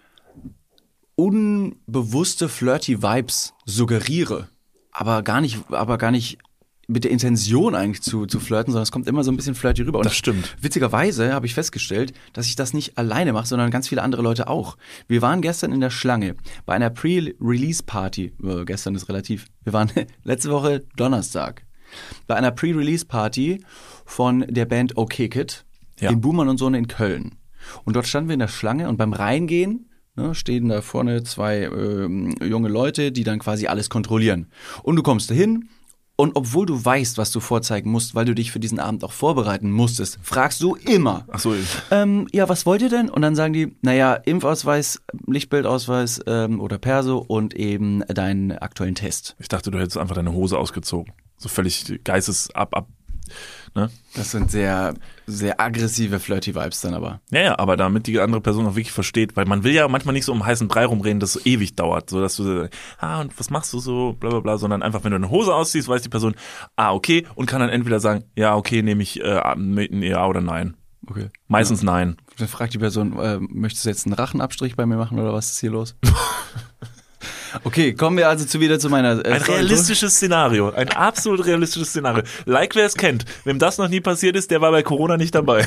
unbewusste flirty Vibes suggeriere, aber gar nicht, aber gar nicht mit der Intention eigentlich zu, zu flirten, sondern es kommt immer so ein bisschen flirty rüber. Und das stimmt. Witzigerweise habe ich festgestellt, dass ich das nicht alleine mache, sondern ganz viele andere Leute auch. Wir waren gestern in der Schlange bei einer Pre-Release-Party. Äh, gestern ist relativ. Wir waren letzte Woche Donnerstag bei einer Pre-Release-Party von der Band Okay Kid ja. in Buhmann und Sohn in Köln. Und dort standen wir in der Schlange und beim Reingehen ne, stehen da vorne zwei ähm, junge Leute, die dann quasi alles kontrollieren. Und du kommst dahin. Und obwohl du weißt, was du vorzeigen musst, weil du dich für diesen Abend auch vorbereiten musstest, fragst du immer. Ach so. Ähm, ja, was wollt ihr denn? Und dann sagen die, naja, Impfausweis, Lichtbildausweis ähm, oder Perso und eben deinen aktuellen Test. Ich dachte, du hättest einfach deine Hose ausgezogen. So völlig geistesab, ab, ne? Das sind sehr, sehr aggressive flirty Vibes dann aber. Ja, ja, aber damit die andere Person auch wirklich versteht, weil man will ja manchmal nicht so um heißen Brei rumreden, dass es so ewig dauert, so dass du so, ah, und was machst du so, bla bla bla, sondern einfach, wenn du eine Hose ausziehst, weiß die Person, ah, okay, und kann dann entweder sagen, ja, okay, nehme ich äh, mit ein Ja oder Nein. Okay. Meistens ja. Nein. Dann fragt die Person, äh, möchtest du jetzt einen Rachenabstrich bei mir machen oder was ist hier los? Okay, kommen wir also zu wieder zu meiner äh, Ein realistisches Szenario, ein absolut realistisches Szenario. Like wer es kennt. Wem das noch nie passiert ist, der war bei Corona nicht dabei.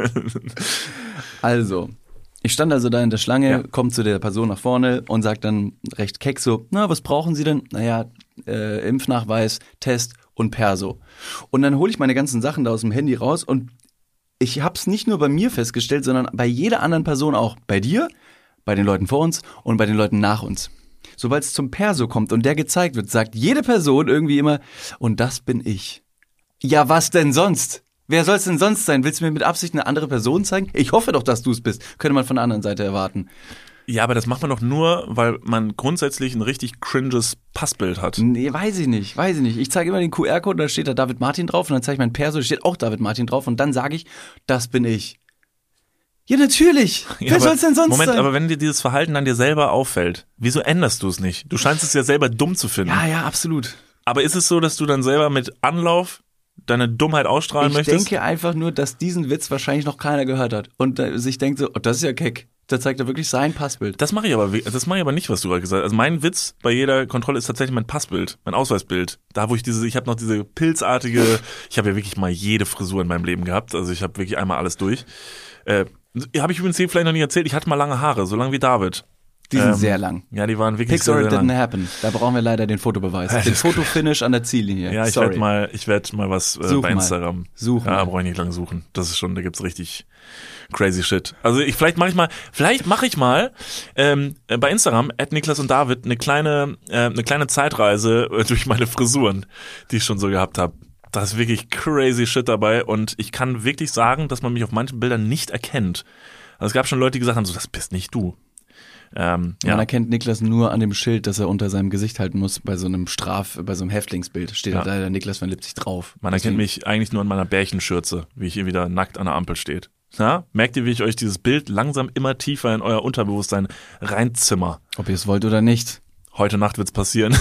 Also, ich stand also da in der Schlange, ja. komme zu der Person nach vorne und sag dann recht keck so, na, was brauchen Sie denn? Naja, äh, Impfnachweis, Test und Perso. Und dann hole ich meine ganzen Sachen da aus dem Handy raus und ich habe es nicht nur bei mir festgestellt, sondern bei jeder anderen Person auch. Bei dir, bei den Leuten vor uns und bei den Leuten nach uns. Sobald es zum Perso kommt und der gezeigt wird, sagt jede Person irgendwie immer, und das bin ich. Ja, was denn sonst? Wer soll es denn sonst sein? Willst du mir mit Absicht eine andere Person zeigen? Ich hoffe doch, dass du es bist. Könnte man von der anderen Seite erwarten. Ja, aber das macht man doch nur, weil man grundsätzlich ein richtig cringes Passbild hat. Nee, weiß ich nicht, weiß ich nicht. Ich zeige immer den Q R-Code, da steht da David Martin drauf und dann zeige ich mein Perso, da steht auch David Martin drauf und dann sage ich, das bin ich. Ja, natürlich. Ja, Wer soll es denn sonst Moment, sein? aber wenn dir dieses Verhalten dann dir selber auffällt, wieso änderst du es nicht? Du scheinst es ja selber dumm zu finden. Ja, ja, absolut. Aber ist es so, dass du dann selber mit Anlauf deine Dummheit ausstrahlen ich möchtest? Ich denke einfach nur, dass diesen Witz wahrscheinlich noch keiner gehört hat und äh, sich denkt so, oh, das ist ja keck. Da zeigt er wirklich sein Passbild. Das mache ich aber, das mache ich aber nicht, was du gerade gesagt hast. Also mein Witz bei jeder Kontrolle ist tatsächlich mein Passbild, mein Ausweisbild. Da wo ich diese, ich habe noch diese pilzartige, ich habe ja wirklich mal jede Frisur in meinem Leben gehabt. Also ich habe wirklich einmal alles durch. Äh, habe ich übrigens hier vielleicht noch nicht erzählt. Ich hatte mal lange Haare, so lang wie David. Die sind ähm, sehr lang. Ja, die waren wirklich Pixar sehr, sehr didn't lang. happen. Da brauchen wir leider den Fotobeweis. Den Fotofinish an der Ziellinie. Ja, ich Sorry. werde mal, ich werde mal was äh, Such bei Instagram. Mal. Such ja, mal. brauche ich nicht lange suchen. Das ist schon, da gibt's richtig crazy shit. Also ich, vielleicht mache ich mal, vielleicht mache ich mal ähm, bei Instagram at Niklas und David eine kleine, äh, eine kleine Zeitreise äh, durch meine Frisuren, die ich schon so gehabt habe. Da ist wirklich crazy shit dabei und ich kann wirklich sagen, dass man mich auf manchen Bildern nicht erkennt. Also es gab schon Leute, die gesagt haben, so, das bist nicht du. Ähm, ja. Man erkennt Niklas nur an dem Schild, das er unter seinem Gesicht halten muss, bei so einem Straf, bei so einem Häftlingsbild steht Ja. da der Niklas von Lipzig drauf. Man erkennt mich eigentlich nur an meiner Bärchenschürze, wie ich hier wieder nackt an der Ampel steht. Ja? Merkt ihr, wie ich euch dieses Bild langsam immer tiefer in euer Unterbewusstsein reinzimmer? Ob ihr es wollt oder nicht. Heute Nacht wird's passieren.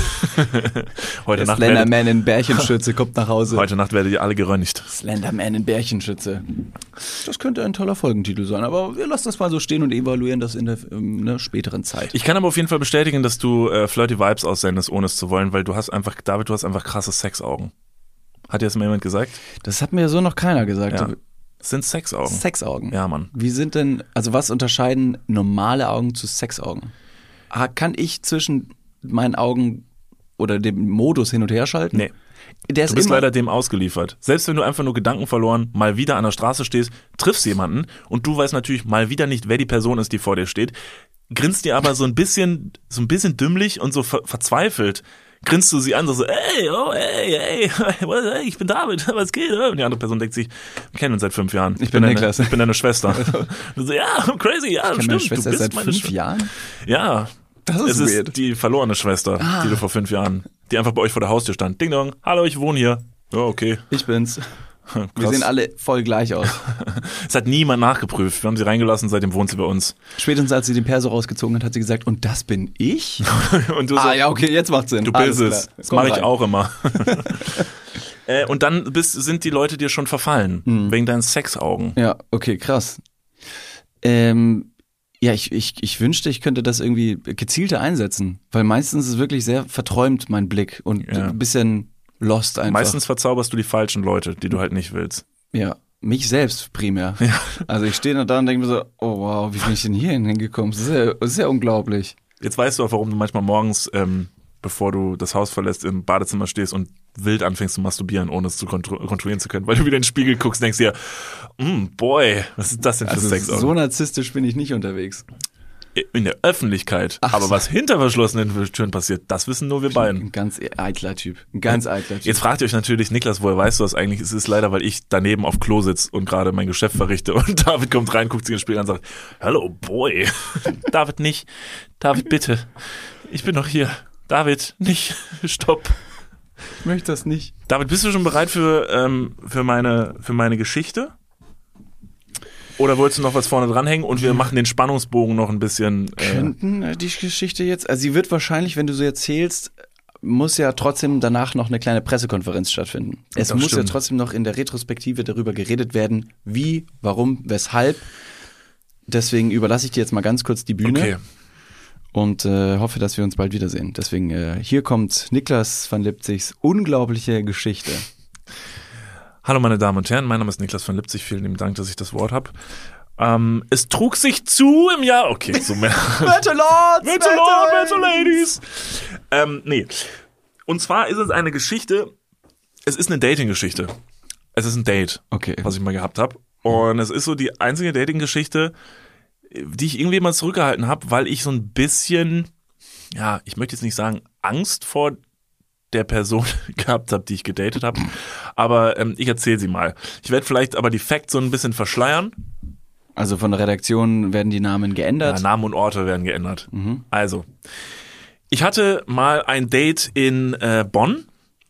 heute, Der Nacht werdet, Slenderman in Bärchenschürze kommt nach Hause. heute Nacht werdet ihr alle geröntgt. Slenderman in Bärchenschürze. Das könnte ein toller Folgentitel sein, aber wir lassen das mal so stehen und evaluieren das in der, in der späteren Zeit. Ich kann aber auf jeden Fall bestätigen, dass du äh, flirty Vibes aussendest, ohne es zu wollen, weil du hast einfach, David, du hast einfach krasse Sexaugen. Hat dir das mal jemand gesagt? Das hat mir so noch keiner gesagt. Ja. Das sind Sexaugen. Sexaugen. Ja, Mann. Wie sind denn, also was unterscheiden normale Augen zu Sexaugen? Ah, Kann ich zwischen meinen Augen oder dem Modus hin und her schalten? Nee. Der ist Du bist immer, leider dem ausgeliefert. Selbst wenn du einfach nur Gedanken verloren mal wieder an der Straße stehst, triffst jemanden und du weißt natürlich mal wieder nicht, wer die Person ist, die vor dir steht, grinst dir aber so ein bisschen, so ein bisschen dümmlich und so ver- verzweifelt. Grinst du sie an, so, ey, oh, ey, ey, hey, ich bin David, was geht? Und die andere Person denkt sich, wir kennen uns seit fünf Jahren. Ich bin deine, Niklas. Ich bin deine Schwester. Du so, ja, crazy, ja, ich kenne stimmt. meine Schwester du bist seit meine fünf Schw- Jahren. Ja. Das Es ist ist weird. die verlorene Schwester, Ah. die du vor fünf Jahren, die einfach bei euch vor der Haustür stand. Ding dong, hallo, ich wohne hier. Ja, okay. Ich bin's. Wir Krass. sehen alle voll gleich aus. Es hat niemand nachgeprüft. Wir haben sie reingelassen, seitdem wohnt sie bei uns. Spätestens als sie den Perso rausgezogen hat, hat sie gesagt, und das bin ich? Und du so, ah ja, okay, jetzt macht's Sinn. du Alles bist klar. es. Das Komm mache ich rein. auch immer. äh, und dann bist, sind die Leute dir schon verfallen, Hm. wegen deinen Sexaugen. Ja, okay, krass. Ähm, ja, ich, ich, ich wünschte, ich könnte das irgendwie gezielter einsetzen, weil meistens ist es wirklich sehr verträumt, mein Blick, und Ja. ein bisschen lost einfach. Meistens verzauberst du die falschen Leute, die du halt nicht willst. Ja, mich selbst primär. Also ich stehe da und denke mir so, oh wow, wie bin ich denn hier hingekommen? Das ist ja, das ist ja unglaublich. Jetzt weißt du auch, warum du manchmal morgens, ähm, bevor du das Haus verlässt, im Badezimmer stehst und wild anfängst zu masturbieren, ohne es zu kontro- kontrollieren zu können, weil du wieder in den Spiegel guckst und denkst dir, mm, boy, was ist das denn für Also Sexaugen? so narzisstisch bin ich nicht unterwegs. In der Öffentlichkeit. Ach Aber so. was hinter verschlossenen Türen passiert, das wissen nur wir beiden. Ein ganz eitler Typ. Ein ganz eitler Typ. Jetzt fragt ihr euch natürlich, Niklas, woher weißt du das eigentlich? Es ist leider, weil ich daneben auf Klo sitze und gerade mein Geschäft verrichte und David kommt rein, guckt sich ins Spiel an und sagt, hello, boy. David nicht. David, bitte. Ich bin noch hier. David, nicht. Stopp. Ich möchte das nicht. David, bist du schon bereit für, ähm, für meine, für meine Geschichte? Oder wolltest du noch was vorne dranhängen und wir machen den Spannungsbogen noch ein bisschen. Äh, Könnten äh, die Geschichte jetzt, also sie wird wahrscheinlich, wenn du so erzählst, muss ja trotzdem danach noch eine kleine Pressekonferenz stattfinden. Es Das muss stimmt. ja trotzdem noch in der Retrospektive darüber geredet werden, wie, warum, weshalb. Deswegen überlasse ich dir jetzt mal ganz kurz die Bühne okay. und äh, hoffe, dass wir uns bald wiedersehen. Deswegen, äh, hier kommt Niklas van Lipzigs unglaubliche Geschichte. Hallo meine Damen und Herren, mein Name ist Niklas von Lipzig, vielen lieben Dank, dass ich das Wort habe. Ähm, es trug sich zu im Jahr, okay, so mehr. Battle Lords! Battle Lord, Battle Ladies! Ähm, nee. Und zwar ist es eine Geschichte, es ist eine Dating-Geschichte. Es ist ein Date, Okay. was ich mal gehabt habe. Und es ist so die einzige Dating-Geschichte, die ich irgendwie mal zurückgehalten habe, weil ich so ein bisschen, ja, ich möchte jetzt nicht sagen, Angst vor der Person gehabt habe, die ich gedatet habe. Aber ähm, ich erzähle sie mal. Ich werde vielleicht aber die Facts so ein bisschen verschleiern. Also von der Redaktion werden die Namen geändert? Ja, Namen und Orte werden geändert. Mhm. Also, ich hatte mal ein Date in äh, Bonn.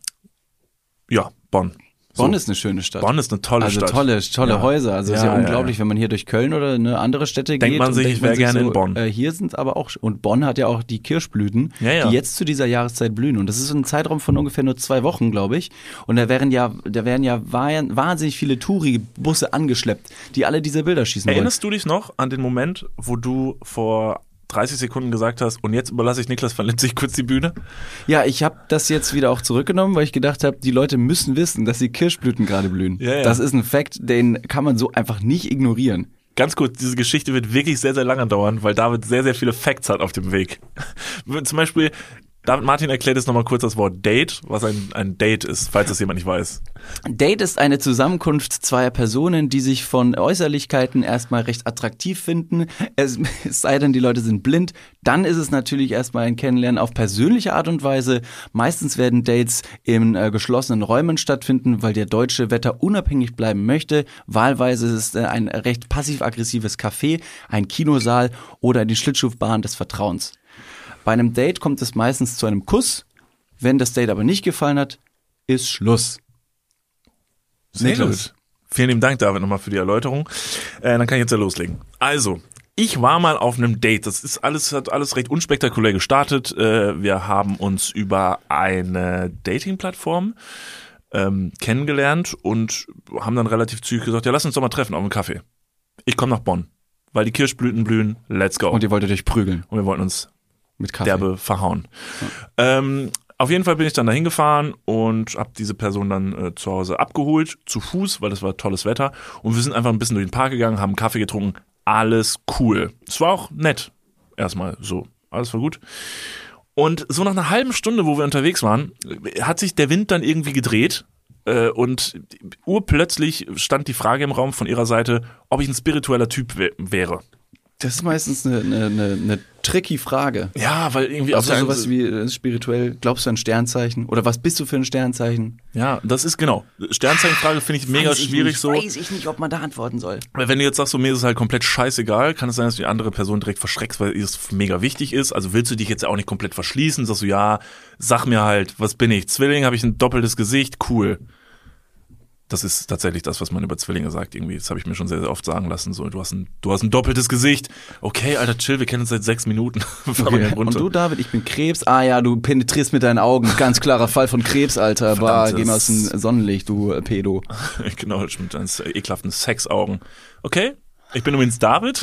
Ja, Bonn. So. Bonn ist eine schöne Stadt. Bonn ist eine tolle also Stadt. tolle, tolle Ja. Häuser. Also Ja, ist ja, ja, unglaublich, ja. wenn man hier durch Köln oder eine andere Städte Denkt geht. man sich, und ich wäre gerne in Bonn. Äh, hier sind aber auch, und Bonn hat ja auch die Kirschblüten, Ja, ja. die jetzt zu dieser Jahreszeit blühen. Und das ist so ein Zeitraum von ungefähr nur zwei Wochen, glaube ich. Und da wären ja, da werden ja wahnsinnig viele Touri-Busse angeschleppt, die alle diese Bilder schießen wollen. Erinnerst du dich noch an den Moment, wo du vor dreißig Sekunden gesagt hast, und jetzt überlasse ich Niklas von Lipzig kurz die Bühne? Ja, ich habe das jetzt wieder auch zurückgenommen, weil ich gedacht habe, die Leute müssen wissen, dass die Kirschblüten gerade blühen. Ja, ja. Das ist ein Fakt, den kann man so einfach nicht ignorieren. Ganz kurz, diese Geschichte wird wirklich sehr, sehr lange dauern, weil David sehr, sehr viele Facts hat auf dem Weg. Zum Beispiel, David Martin erklärt jetzt nochmal kurz das Wort Date, was ein, ein Date ist, falls das jemand nicht weiß. Date ist eine Zusammenkunft zweier Personen, die sich von Äußerlichkeiten erstmal recht attraktiv finden. Es, es sei denn, die Leute sind blind. Dann ist es natürlich erstmal ein Kennenlernen auf persönliche Art und Weise. Meistens werden Dates in äh, geschlossenen Räumen stattfinden, weil der deutsche Wetter unabhängig bleiben möchte. Wahlweise ist es äh, ein recht passiv-aggressives Café, ein Kinosaal oder die Schlittschuhbahn des Vertrauens. Bei einem Date kommt es meistens zu einem Kuss. Wenn das Date aber nicht gefallen hat, ist Schluss. Sehr Niklas. gut. Vielen lieben Dank, David, nochmal für die Erläuterung. Äh, dann kann ich jetzt ja loslegen. Also, ich war mal auf einem Date. Das ist alles, hat alles recht unspektakulär gestartet. Äh, wir haben uns über eine Dating-Plattform ähm, kennengelernt und haben dann relativ zügig gesagt, ja, lass uns doch mal treffen auf einen Kaffee. Ich komme nach Bonn, weil die Kirschblüten blühen. Let's go. Und ihr wolltet euch prügeln Und wir wollten uns mit Kaffee. derbe verhauen. Ja. Ähm, auf jeden Fall bin ich dann dahin gefahren und habe diese Person dann äh, zu Hause abgeholt, zu Fuß, weil das war tolles Wetter. Und wir sind einfach ein bisschen durch den Park gegangen, haben Kaffee getrunken. Alles cool. Es war auch nett. Erstmal so. Alles war gut. Und so nach einer halben Stunde, wo wir unterwegs waren, hat sich der Wind dann irgendwie gedreht. Äh, und urplötzlich stand die Frage im Raum von ihrer Seite, ob ich ein spiritueller Typ w- wäre. Das ist meistens eine, eine, eine, eine tricky Frage. Ja, weil irgendwie Also auf der sowas wie äh, spirituell, glaubst du an Sternzeichen? Oder was bist du für ein Sternzeichen? Ja, das ist genau. Sternzeichenfrage finde ich mega Weiß ich schwierig nicht, so. Weiß ich nicht, ob man da antworten soll. Weil wenn du jetzt sagst, so mir ist es halt komplett scheißegal, kann es sein, dass du die andere Person direkt verschreckst, weil ihr es mega wichtig ist. Also willst du dich jetzt auch nicht komplett verschließen, sagst du, ja, sag mir halt, was bin ich? Zwilling, habe ich ein doppeltes Gesicht, cool. Das ist tatsächlich das, was man über Zwillinge sagt irgendwie. Das habe ich mir schon sehr, sehr oft sagen lassen. So, du hast ein, du hast ein doppeltes Gesicht. Okay, Alter, chill, wir kennen uns seit sechs Minuten. Okay. Und du, David, ich bin Krebs. Ah ja, du penetrierst mit deinen Augen. Ganz klarer Fall von Krebs, Alter. Bah, geh mal aus dem Sonnenlicht, du äh, Pedo. Genau, mit deinen ekelhaften Sexaugen. Okay, ich bin übrigens David.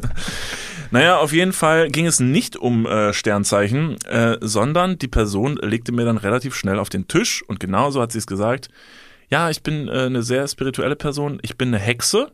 Naja, auf jeden Fall ging es nicht um äh, Sternzeichen, äh, sondern die Person legte mir dann relativ schnell auf den Tisch und genauso hat sie es gesagt. Ja, ich bin äh, eine sehr spirituelle Person. Ich bin eine Hexe.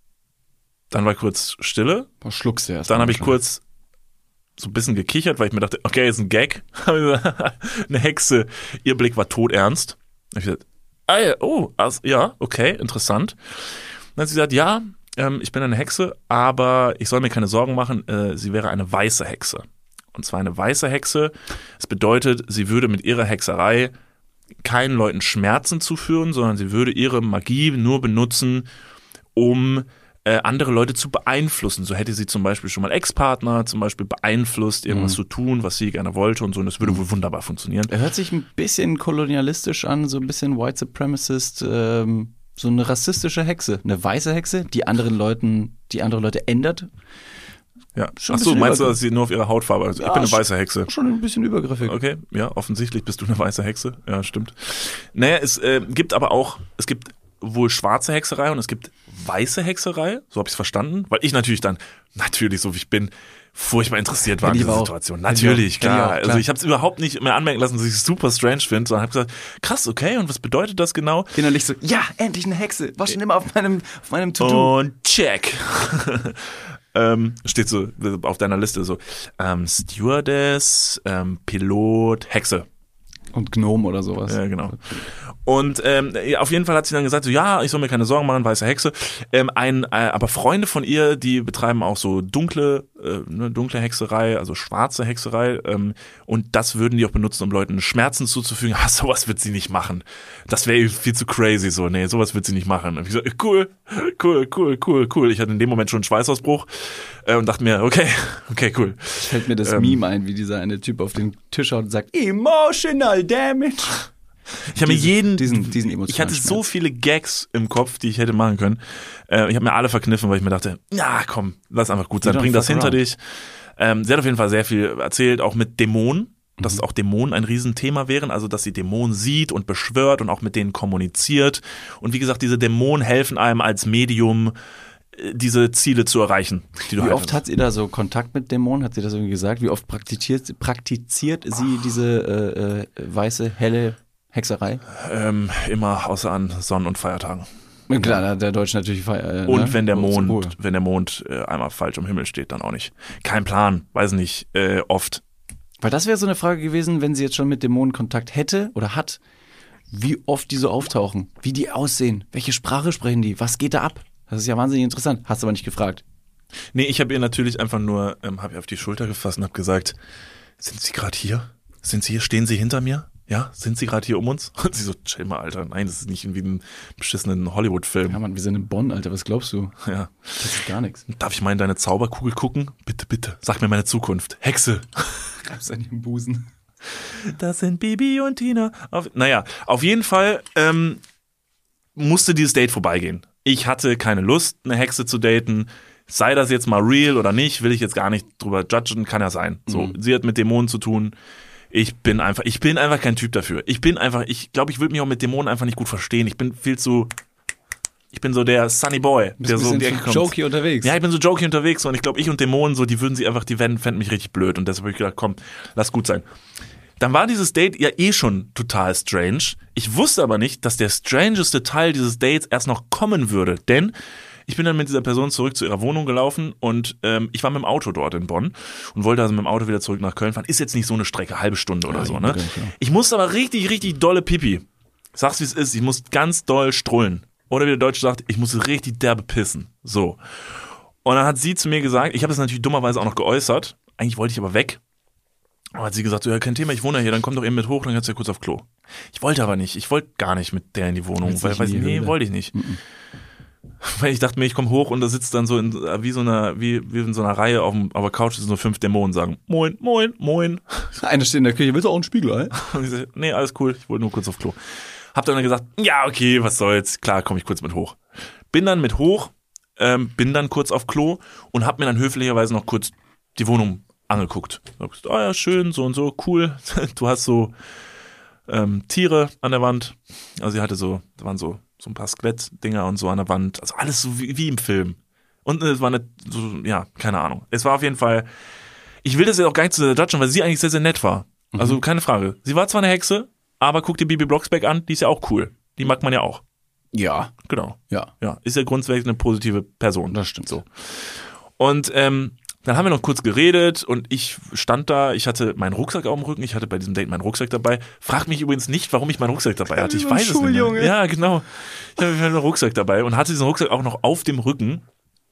Dann war kurz Stille. Was schluckst du erst? Dann habe ich kurz so ein bisschen gekichert, weil ich mir dachte, okay, ist ein Gag. Eine Hexe. Ihr Blick war todernst. Dann habe ich gesagt, ah ja, oh, also, ja, okay, interessant. Dann hat sie gesagt, ja, ähm, ich bin eine Hexe, aber ich soll mir keine Sorgen machen. Äh, sie wäre eine weiße Hexe. Und zwar eine weiße Hexe. Das bedeutet, sie würde mit ihrer Hexerei keinen Leuten Schmerzen zuführen, sondern sie würde ihre Magie nur benutzen, um äh, andere Leute zu beeinflussen. So hätte sie zum Beispiel schon mal Ex-Partner zum Beispiel beeinflusst, irgendwas mhm. zu tun, was sie gerne wollte und so. Und das würde wohl wunderbar funktionieren. Er hört sich ein bisschen kolonialistisch an, so ein bisschen White Supremacist, ähm, so eine rassistische Hexe, eine weiße Hexe, die anderen Leuten, die andere Leute ändert. Ja. Achso, meinst du, dass sie nur auf ihre Hautfarbe? Also, ich ja, bin eine weiße Hexe. Schon ein bisschen übergriffig. Okay, ja, offensichtlich bist du eine weiße Hexe. Ja, stimmt. Naja, es äh, gibt aber auch, es gibt wohl schwarze Hexerei und es gibt weiße Hexerei. So habe ich es verstanden. Weil ich natürlich dann, natürlich, so wie ich bin, furchtbar interessiert war in dieser Situation. Natürlich, klar. klar. Also ich habe es überhaupt nicht mehr anmerken lassen, dass ich es super strange finde, sondern habe gesagt, krass, okay, und was bedeutet das genau? Innerlich so, ja, endlich eine Hexe. War schon immer auf meinem, auf meinem To-Do. Und check. Ähm, steht so auf deiner Liste so ähm, Stewardess, ähm, Pilot, Hexe. Und Gnome oder sowas. Ja, genau. Und ähm, auf jeden Fall hat sie dann gesagt, so ja, ich soll mir keine Sorgen machen, weiße Hexe. Ähm, ein, äh, aber Freunde von ihr, die betreiben auch so dunkle, äh, ne, dunkle Hexerei, also schwarze Hexerei. Ähm, und das würden die auch benutzen, um Leuten Schmerzen zuzufügen. Ah, sowas wird sie nicht machen. Das wäre viel zu crazy so. Nee, sowas wird sie nicht machen. Und ich so, cool, cool, cool, cool, cool. Ich hatte in dem Moment schon einen Schweißausbruch äh, und dachte mir, okay, okay, cool. Fällt mir das ähm, Meme ein, wie dieser eine Typ auf den Tisch haut und sagt, emotional damage. Ich habe mir jeden, diesen, diesen emotionalen ich hatte Schmerz. so viele Gags im Kopf, die ich hätte machen können. Äh, ich habe mir alle verkniffen, weil ich mir dachte, ja komm, lass einfach gut sein, You don't bring das fuck hinter around. dich. Ähm, sie hat auf jeden Fall sehr viel erzählt, auch mit Dämonen, dass Mhm. auch Dämonen ein Riesenthema wären, also dass sie Dämonen sieht und beschwört und auch mit denen kommuniziert. Und wie gesagt, diese Dämonen helfen einem als Medium, äh, diese Ziele zu erreichen, die du Wie halt oft hat sie da so Kontakt mit Dämonen? Hat sie das irgendwie gesagt? Wie oft praktiziert, praktiziert sie diese äh, äh, weiße, helle Hexerei? ähm, immer außer an Sonn- und Feiertagen. Klar, da hat der Deutsche natürlich Feier. Äh, Und ne? wenn der Oh, zur Ruhe. Mond, wenn der Mond äh, einmal falsch am Himmel steht, dann auch nicht. Kein Plan, weiß nicht, äh, oft. Weil das wäre so eine Frage gewesen, wenn sie jetzt schon mit Dämonen Kontakt hätte oder hat, wie oft die so auftauchen, wie die aussehen, welche Sprache sprechen die, was geht da ab? Das ist ja wahnsinnig interessant. Hast du aber nicht gefragt. Nee, ich habe ihr natürlich einfach nur, ähm, habe ihr auf die Schulter gefasst und habe gesagt, sind Sie gerade hier? Sind Sie hier? Stehen Sie hinter mir? Ja, sind Sie gerade hier um uns? Und sie so, chill mal, Alter. Nein, das ist nicht irgendwie ein beschissenen Hollywood-Film. Ja, Mann, wir sind in Bonn, Alter, was glaubst du? Ja. Das ist gar nichts. Darf ich mal in deine Zauberkugel gucken? Bitte, bitte. Sag mir meine Zukunft. Hexe. Gab's an ihrem Busen. Das sind Bibi und Tina. Auf, naja, auf jeden Fall ähm, musste dieses Date vorbeigehen. Ich hatte keine Lust, eine Hexe zu daten. Sei das jetzt mal real oder nicht, will ich jetzt gar nicht drüber judgen, kann ja sein. So, Mhm. sie hat mit Dämonen zu tun. Ich bin einfach, ich bin einfach kein Typ dafür. Ich bin einfach, ich glaube, ich würde mich auch mit Dämonen einfach nicht gut verstehen. Ich bin viel zu, ich bin so der Sunny Boy, Bist der ein so um die bisschen Ecke kommt. jokey unterwegs. Ja, ich bin so jokey unterwegs und ich glaube, ich und Dämonen, so, die würden sie einfach, die werden, fänden mich richtig blöd und deshalb habe ich gedacht, komm, lass gut sein. Dann war dieses Date ja eh schon total strange. Ich wusste aber nicht, dass der strangeste Teil dieses Dates erst noch kommen würde, denn ich bin dann mit dieser Person zurück zu ihrer Wohnung gelaufen und ähm, ich war mit dem Auto dort in Bonn und wollte also mit dem Auto wieder zurück nach Köln fahren. Ist jetzt nicht so eine Strecke, halbe Stunde oder Ja, so, ich ne? bin gleich, ja. Ich musste aber richtig, richtig dolle Pipi. Sag's wie es ist, ich muss ganz doll strullen. Oder wie der Deutsche sagt, ich muss richtig derbe pissen. So. Und dann hat sie zu mir gesagt, ich habe das natürlich dummerweise auch noch geäußert, eigentlich wollte ich aber weg. Aber hat sie gesagt, so, ja, kein Thema, ich wohne ja hier, dann komm doch eben mit hoch, dann kannst du ja kurz auf Klo. Ich wollte aber nicht, ich wollte gar nicht mit der in die Wohnung, Willst weil, nicht weiß in ich, die nee, Höhle? wollte ich nicht. Mhm. Weil ich dachte mir, ich komme hoch und da sitzt dann so in, wie so einer, wie, wie in so einer Reihe auf, dem, auf der Couch, sind so fünf Dämonen, sagen, moin, moin, moin. Einer steht in der Küche, willst du auch einen Spiegel, ey? Und ich so, nee, alles cool, ich wollte nur kurz auf Klo. Hab dann gesagt, ja, okay, was soll's, klar, komme ich kurz mit hoch. Bin dann mit hoch, ähm, bin dann kurz auf Klo und hab mir dann höflicherweise noch kurz die Wohnung angeguckt. Hab gesagt, ah ja, schön, so und so, cool. Du hast so ähm, Tiere an der Wand. Also sie hatte so, da waren so, so ein paar Skelettdinger und so an der Wand. Also alles so wie, wie im Film. Und es war eine, so, ja, keine Ahnung. Es war auf jeden Fall, ich will das jetzt auch gar nicht zu judgen, weil sie eigentlich sehr, sehr nett war. Also keine Frage. Sie war zwar eine Hexe, aber guck dir Bibi Blocksberg an, die ist ja auch cool. Die mag man ja auch. Ja. Genau. Ja. Ja, ist ja grundsätzlich eine positive Person. Das stimmt. So. Und ähm, dann haben wir noch kurz geredet und ich stand da, ich hatte meinen Rucksack auf dem Rücken, ich hatte bei diesem Date meinen Rucksack dabei. Frag mich übrigens nicht, warum ich meinen Rucksack dabei hatte. Ich Wie so ein weiß es nicht mehr. Schuljunge. Ja, genau. Ich hatte meinen Rucksack dabei und hatte diesen Rucksack auch noch auf dem Rücken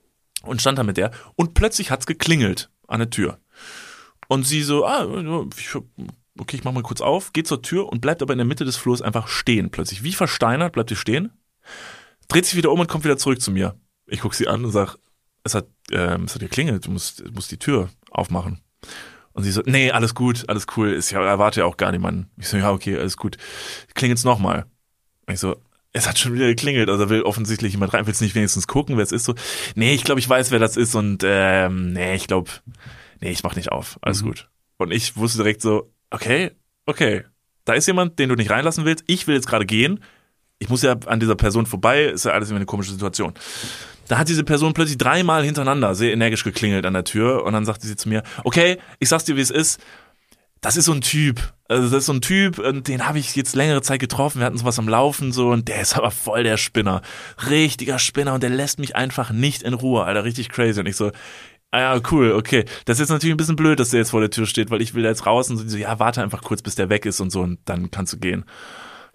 und stand da mit der. Und plötzlich hat's geklingelt an der Tür. Und sie so, ah, ich, okay, ich mach mal kurz auf, geht zur Tür und bleibt aber in der Mitte des Flurs einfach stehen plötzlich. Wie versteinert bleibt sie stehen, dreht sich wieder um und kommt wieder zurück zu mir. Ich guck sie an und sag, es hat, ähm, es hat geklingelt, du musst, du musst die Tür aufmachen. Und sie so, nee, alles gut, alles cool, ich erwarte ja auch gar niemanden. Ich so, ja, okay, alles gut. Klingelt's nochmal. Ich so, es hat schon wieder geklingelt, also will offensichtlich jemand rein, willst du nicht wenigstens gucken, wer es ist? So, nee, ich glaube, ich weiß, wer das ist und ähm, nee, ich glaube, nee, ich mach nicht auf, alles Mhm. gut. Und ich wusste direkt so, okay, okay, da ist jemand, den du nicht reinlassen willst, ich will jetzt gerade gehen, ich muss ja an dieser Person vorbei, ist ja alles immer eine komische Situation. Da hat diese Person plötzlich dreimal hintereinander sehr energisch geklingelt an der Tür und dann sagte sie zu mir, okay, ich sag's dir, wie es ist, das ist so ein Typ, also das ist so ein Typ, und den habe ich jetzt längere Zeit getroffen, wir hatten sowas am Laufen so und der ist aber voll der Spinner, richtiger Spinner und der lässt mich einfach nicht in Ruhe, Alter, richtig crazy. Und ich so, ah ja, cool, okay, das ist jetzt natürlich ein bisschen blöd, dass der jetzt vor der Tür steht, weil ich will da jetzt raus und so, ja, warte einfach kurz, bis der weg ist und so und dann kannst du gehen.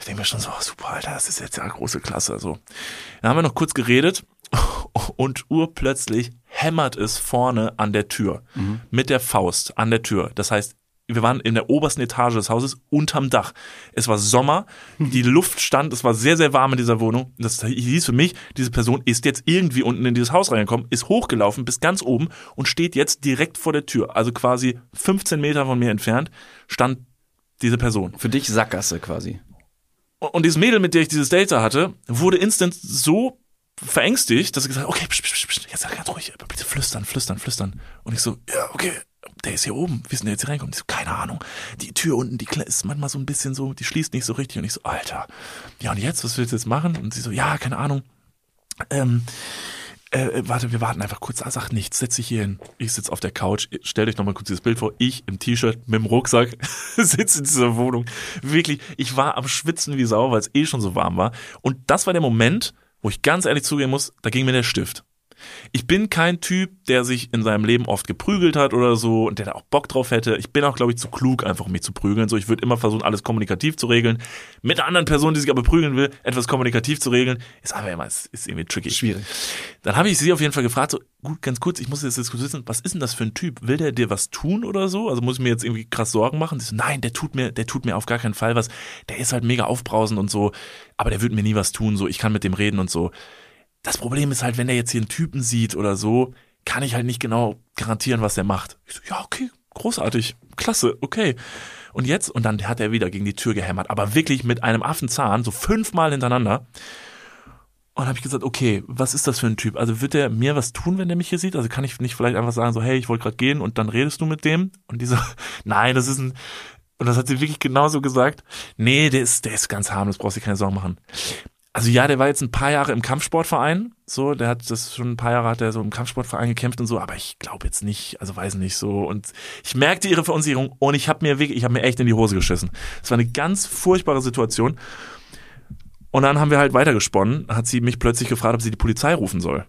Ich denke mir schon so, oh, super, Alter, das ist jetzt ja große Klasse. So. Dann haben wir noch kurz geredet und urplötzlich hämmert es vorne an der Tür. Mhm. Mit der Faust an der Tür. Das heißt, wir waren in der obersten Etage des Hauses, unterm Dach. Es war Sommer, die Luft stand, es war sehr, sehr warm in dieser Wohnung. Das hieß für mich, diese Person ist jetzt irgendwie unten in dieses Haus reingekommen, ist hochgelaufen bis ganz oben und steht jetzt direkt vor der Tür. Also quasi fünfzehn Meter von mir entfernt stand diese Person. Für dich Sackgasse quasi. Und dieses Mädel, mit der ich dieses Date hatte, wurde instant so verängstigt, dass sie gesagt hat, okay, psch, psch, psch, jetzt sag ganz ruhig, bitte flüstern, flüstern, flüstern. Und ich so, ja, okay. Der ist hier oben, wie ist denn der jetzt hier reinkommt? Ich so, keine Ahnung. Die Tür unten, die ist manchmal so ein bisschen so, die schließt nicht so richtig. Und ich so, Alter, ja und jetzt, was willst du jetzt machen? Und sie so, ja, keine Ahnung. Ähm, äh, warte, wir warten einfach kurz. Ah, sag nichts, setz dich hier hin. Ich sitze auf der Couch, stellt euch nochmal kurz dieses Bild vor. Ich im T-Shirt mit dem Rucksack sitze in dieser Wohnung. Wirklich, ich war am Schwitzen wie Sau, weil es eh schon so warm war. Und das war der Moment, wo ich ganz ehrlich zugeben muss, da ging mir der Stift. Ich bin kein Typ, der sich in seinem Leben oft geprügelt hat oder so und der da auch Bock drauf hätte. Ich bin auch, glaube ich, zu klug, einfach um mich zu prügeln. So, ich würde immer versuchen, alles kommunikativ zu regeln. Mit einer anderen Person, die sich aber prügeln will, etwas kommunikativ zu regeln, ist aber immer, ist, ist irgendwie tricky. Schwierig. Dann habe ich sie auf jeden Fall gefragt, so, gut, ganz kurz, ich muss jetzt, jetzt kurz wissen, was ist denn das für ein Typ? Will der dir was tun oder so? Also muss ich mir jetzt irgendwie krass Sorgen machen? Sie so, nein, der tut mir, der tut mir auf gar keinen Fall was. Der ist halt mega aufbrausend und so, aber der wird mir nie was tun, so, ich kann mit dem reden und so. Das Problem ist halt, wenn der jetzt hier einen Typen sieht oder so, kann ich halt nicht genau garantieren, was der macht. Ich so, ja, okay, großartig, klasse, okay. Und jetzt, und dann hat er wieder gegen die Tür gehämmert, aber wirklich mit einem Affenzahn, so fünfmal hintereinander. Und habe ich gesagt, okay, was ist das für ein Typ? Also wird der mir was tun, wenn der mich hier sieht? Also kann ich nicht vielleicht einfach sagen, so, hey, ich wollte gerade gehen und dann redest du mit dem? Und die so, nein, das ist ein, und das hat sie wirklich genauso gesagt. Nee, der ist, der ist ganz harmlos, brauchst dir keine Sorgen machen. Also ja, der war jetzt ein paar Jahre im Kampfsportverein, so, der hat das schon ein paar Jahre hat er so im Kampfsportverein gekämpft und so, aber ich glaube jetzt nicht, also weiß nicht so und ich merkte ihre Verunsicherung und ich habe mir wirklich, ich habe mir echt in die Hose geschissen. Es war eine ganz furchtbare Situation und dann haben wir halt weitergesponnen, hat sie mich plötzlich gefragt, ob sie die Polizei rufen soll.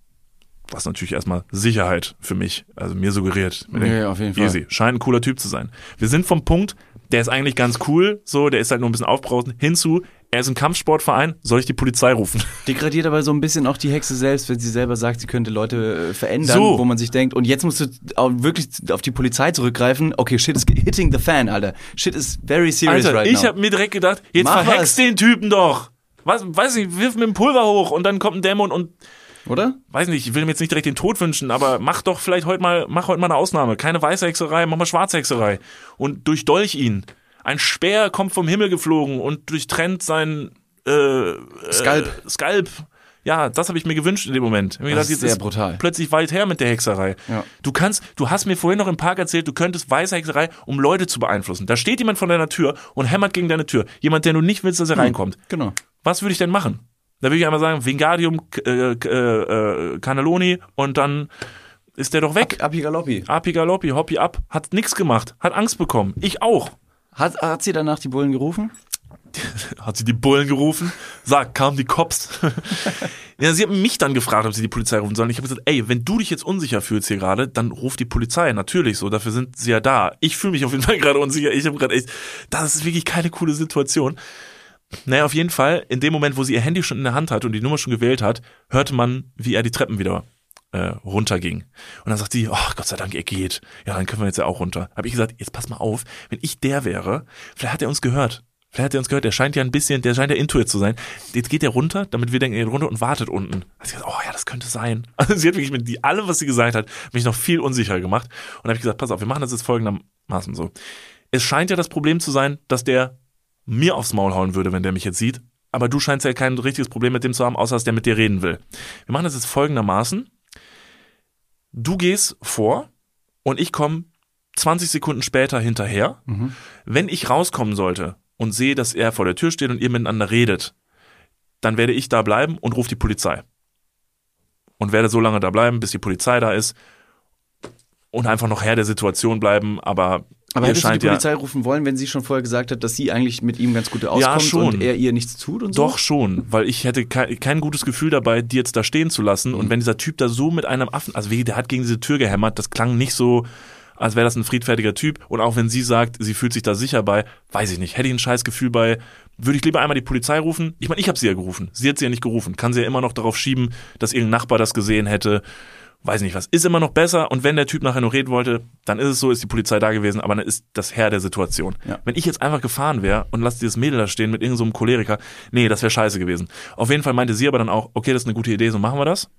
Was natürlich erstmal Sicherheit für mich, also mir suggeriert. Ja, ja, auf jeden Fall. Easy, scheint ein cooler Typ zu sein. Wir sind vom Punkt, der ist eigentlich ganz cool, so, der ist halt nur ein bisschen aufbrausend, hinzu, er ist ein Kampfsportverein, soll ich die Polizei rufen? Degradiert aber so ein bisschen auch die Hexe selbst, wenn sie selber sagt, sie könnte Leute verändern, so. Wo man sich denkt, und jetzt musst du auch wirklich auf die Polizei zurückgreifen. Okay, shit is hitting the fan, Alter. Shit is very serious Alter, right ich now. Ich hab mir direkt gedacht, jetzt Mach verhext was. den Typen doch. Was, weiß nicht, wirf mit dem Pulver hoch und dann kommt ein Dämon und oder? Weiß nicht, ich will ihm jetzt nicht direkt den Tod wünschen, aber mach doch vielleicht heute mal, mach heute mal eine Ausnahme. Keine weiße Hexerei, mach mal schwarze Hexerei. Und durchdolch ihn. Ein Speer kommt vom Himmel geflogen und durchtrennt sein äh, Skalp. Äh, Skalp. Ja, das habe ich mir gewünscht in dem Moment. Ich hab mir das gedacht, ist jetzt sehr ist brutal. Plötzlich weit her mit der Hexerei. Ja. Du kannst, du hast mir vorhin noch im Park erzählt, du könntest weiße Hexerei, um Leute zu beeinflussen. Da steht jemand vor deiner Tür und hämmert gegen deine Tür. Jemand, der du nicht willst, dass er hm, reinkommt. Genau. Was würde ich denn machen? Da würde ich einmal sagen, Wingardium äh, äh, Cannelloni und dann ist der doch weg. Api Galoppi. Api Galoppi, Hoppi ab. Hat nichts gemacht. Hat Angst bekommen. Ich auch. Hat, hat sie danach die Bullen gerufen? Hat sie die Bullen gerufen? Sag, kamen die Cops. Ja, sie haben mich dann gefragt, ob sie die Polizei rufen sollen. Ich habe gesagt, ey, wenn du dich jetzt unsicher fühlst hier gerade, dann ruf die Polizei. Natürlich so, dafür sind sie ja da. Ich fühle mich auf jeden Fall gerade unsicher. Ich habe gerade echt, das ist wirklich keine coole Situation. Naja, auf jeden Fall, in dem Moment, wo sie ihr Handy schon in der Hand hat und die Nummer schon gewählt hat, hörte man, wie er die Treppen wieder äh, runterging. Und dann sagt sie, oh, Gott sei Dank, er geht. Ja, dann können wir jetzt ja auch runter. Habe ich gesagt, jetzt pass mal auf, wenn ich der wäre, vielleicht hat er uns gehört. Vielleicht hat er uns gehört, der scheint ja ein bisschen, der scheint ja Intuit zu sein. Jetzt geht er runter, damit wir denken, er geht runter und wartet unten. Hat sie gesagt, oh ja, das könnte sein. Also sie hat wirklich mit die, allem, was sie gesagt hat, mich noch viel unsicherer gemacht. Und dann habe ich gesagt, pass auf, wir machen das jetzt folgendermaßen so. Es scheint ja das Problem zu sein, dass der mir aufs Maul hauen würde, wenn der mich jetzt sieht. Aber du scheinst ja kein richtiges Problem mit dem zu haben, außer dass der mit dir reden will. Wir machen das jetzt folgendermaßen. Du gehst vor und ich komme zwanzig Sekunden später hinterher. Mhm. Wenn ich rauskommen sollte und sehe, dass er vor der Tür steht und ihr miteinander redet, dann werde ich da bleiben und rufe die Polizei. Und werde so lange da bleiben, bis die Polizei da ist und einfach noch Herr der Situation bleiben, aber Aber hättest du die Polizei ja, rufen wollen, wenn sie schon vorher gesagt hat, dass sie eigentlich mit ihm ganz gut auskommt ja, schon. Und er ihr nichts tut und so? Doch schon, weil ich hätte kein, kein gutes Gefühl dabei, die jetzt da stehen zu lassen. Mhm. Und wenn dieser Typ da so mit einem Affen, also wie, der hat gegen diese Tür gehämmert, das klang nicht so, als wäre das ein friedfertiger Typ. Und auch wenn sie sagt, sie fühlt sich da sicher bei, weiß ich nicht, hätte ich ein scheiß Gefühl bei, würde ich lieber einmal die Polizei rufen. Ich meine, ich habe sie ja gerufen. Sie hat sie ja nicht gerufen. Kann sie ja immer noch darauf schieben, dass irgendein Nachbar das gesehen hätte. Weiß nicht was. Ist immer noch besser. Und wenn der Typ nachher nur reden wollte, dann ist es so, ist die Polizei da gewesen, aber dann ist das Herr der Situation. Ja. Wenn ich jetzt einfach gefahren wäre und lass dieses Mädel da stehen mit irgendeinem so einem Choleriker, nee, das wäre scheiße gewesen. Auf jeden Fall meinte sie aber dann auch, okay, das ist eine gute Idee, so machen wir das.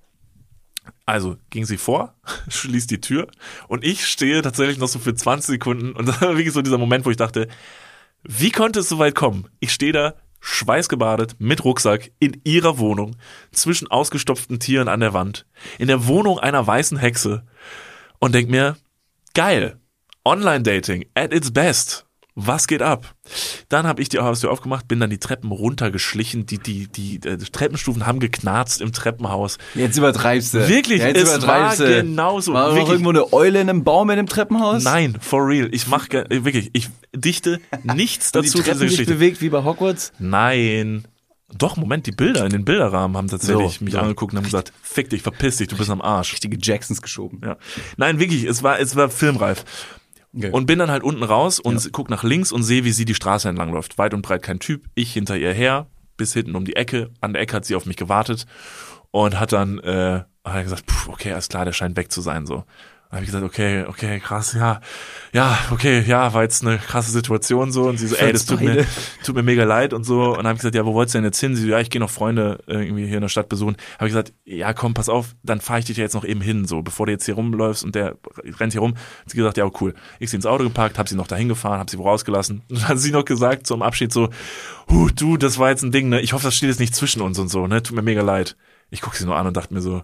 Also ging sie vor, schließt die Tür und ich stehe tatsächlich noch so für zwanzig Sekunden und das war wirklich so dieser Moment, wo ich dachte, wie konnte es so weit kommen? Ich stehe da schweißgebadet mit Rucksack in ihrer Wohnung zwischen ausgestopften Tieren an der Wand in der Wohnung einer weißen Hexe und denk mir, geil, Online-Dating at its best. Was geht ab? Dann habe ich die Haustür aufgemacht, bin dann die Treppen runtergeschlichen, die, die, die, die Treppenstufen haben geknarzt im Treppenhaus. Jetzt übertreibst du. Wirklich, Jetzt es war genauso. War noch irgendwo eine Eule in einem Baum in dem Treppenhaus? Nein, for real. Ich mach, wirklich, ich dichte nichts dazu. Und die Treppen sich bewegt wie bei Hogwarts? Nein. Doch, Moment, die Bilder in den Bilderrahmen haben tatsächlich so, mich so. angeguckt und haben gesagt, fick dich, verpiss dich, du bist am Arsch. Richtige Jacksons geschoben. Ja. Nein, wirklich, es war, es war filmreif. Okay. Und bin dann halt unten raus und ja. guck nach links und sehe, wie sie die Straße entlang läuft. Weit und breit kein Typ, ich hinter ihr her, bis hinten um die Ecke. An der Ecke hat sie auf mich gewartet und hat dann äh, hat gesagt, pff, okay, alles klar, der scheint weg zu sein. So. Dann habe ich gesagt, okay, okay, krass, ja, ja, okay, ja, war jetzt eine krasse Situation so. Und sie so, ey, das tut mir, tut mir mega leid und so. Und dann habe ich gesagt, ja, wo wolltest du denn jetzt hin? Sie so, ja, ich gehe noch Freunde irgendwie hier in der Stadt besuchen. Habe ich gesagt, ja, komm, pass auf, dann fahre ich dich ja jetzt noch eben hin, so, bevor du jetzt hier rumläufst und der rennt hier rum. Hat sie gesagt, ja, cool. Ich sie ins Auto gepackt, habe sie noch dahin gefahren, habe sie wo rausgelassen. Und dann hat sie noch gesagt zum Abschied so, huh, du, das war jetzt ein Ding, ne? Ich hoffe, das steht jetzt nicht zwischen uns und so, ne? Tut mir mega leid. Ich gucke sie nur an und dachte mir so,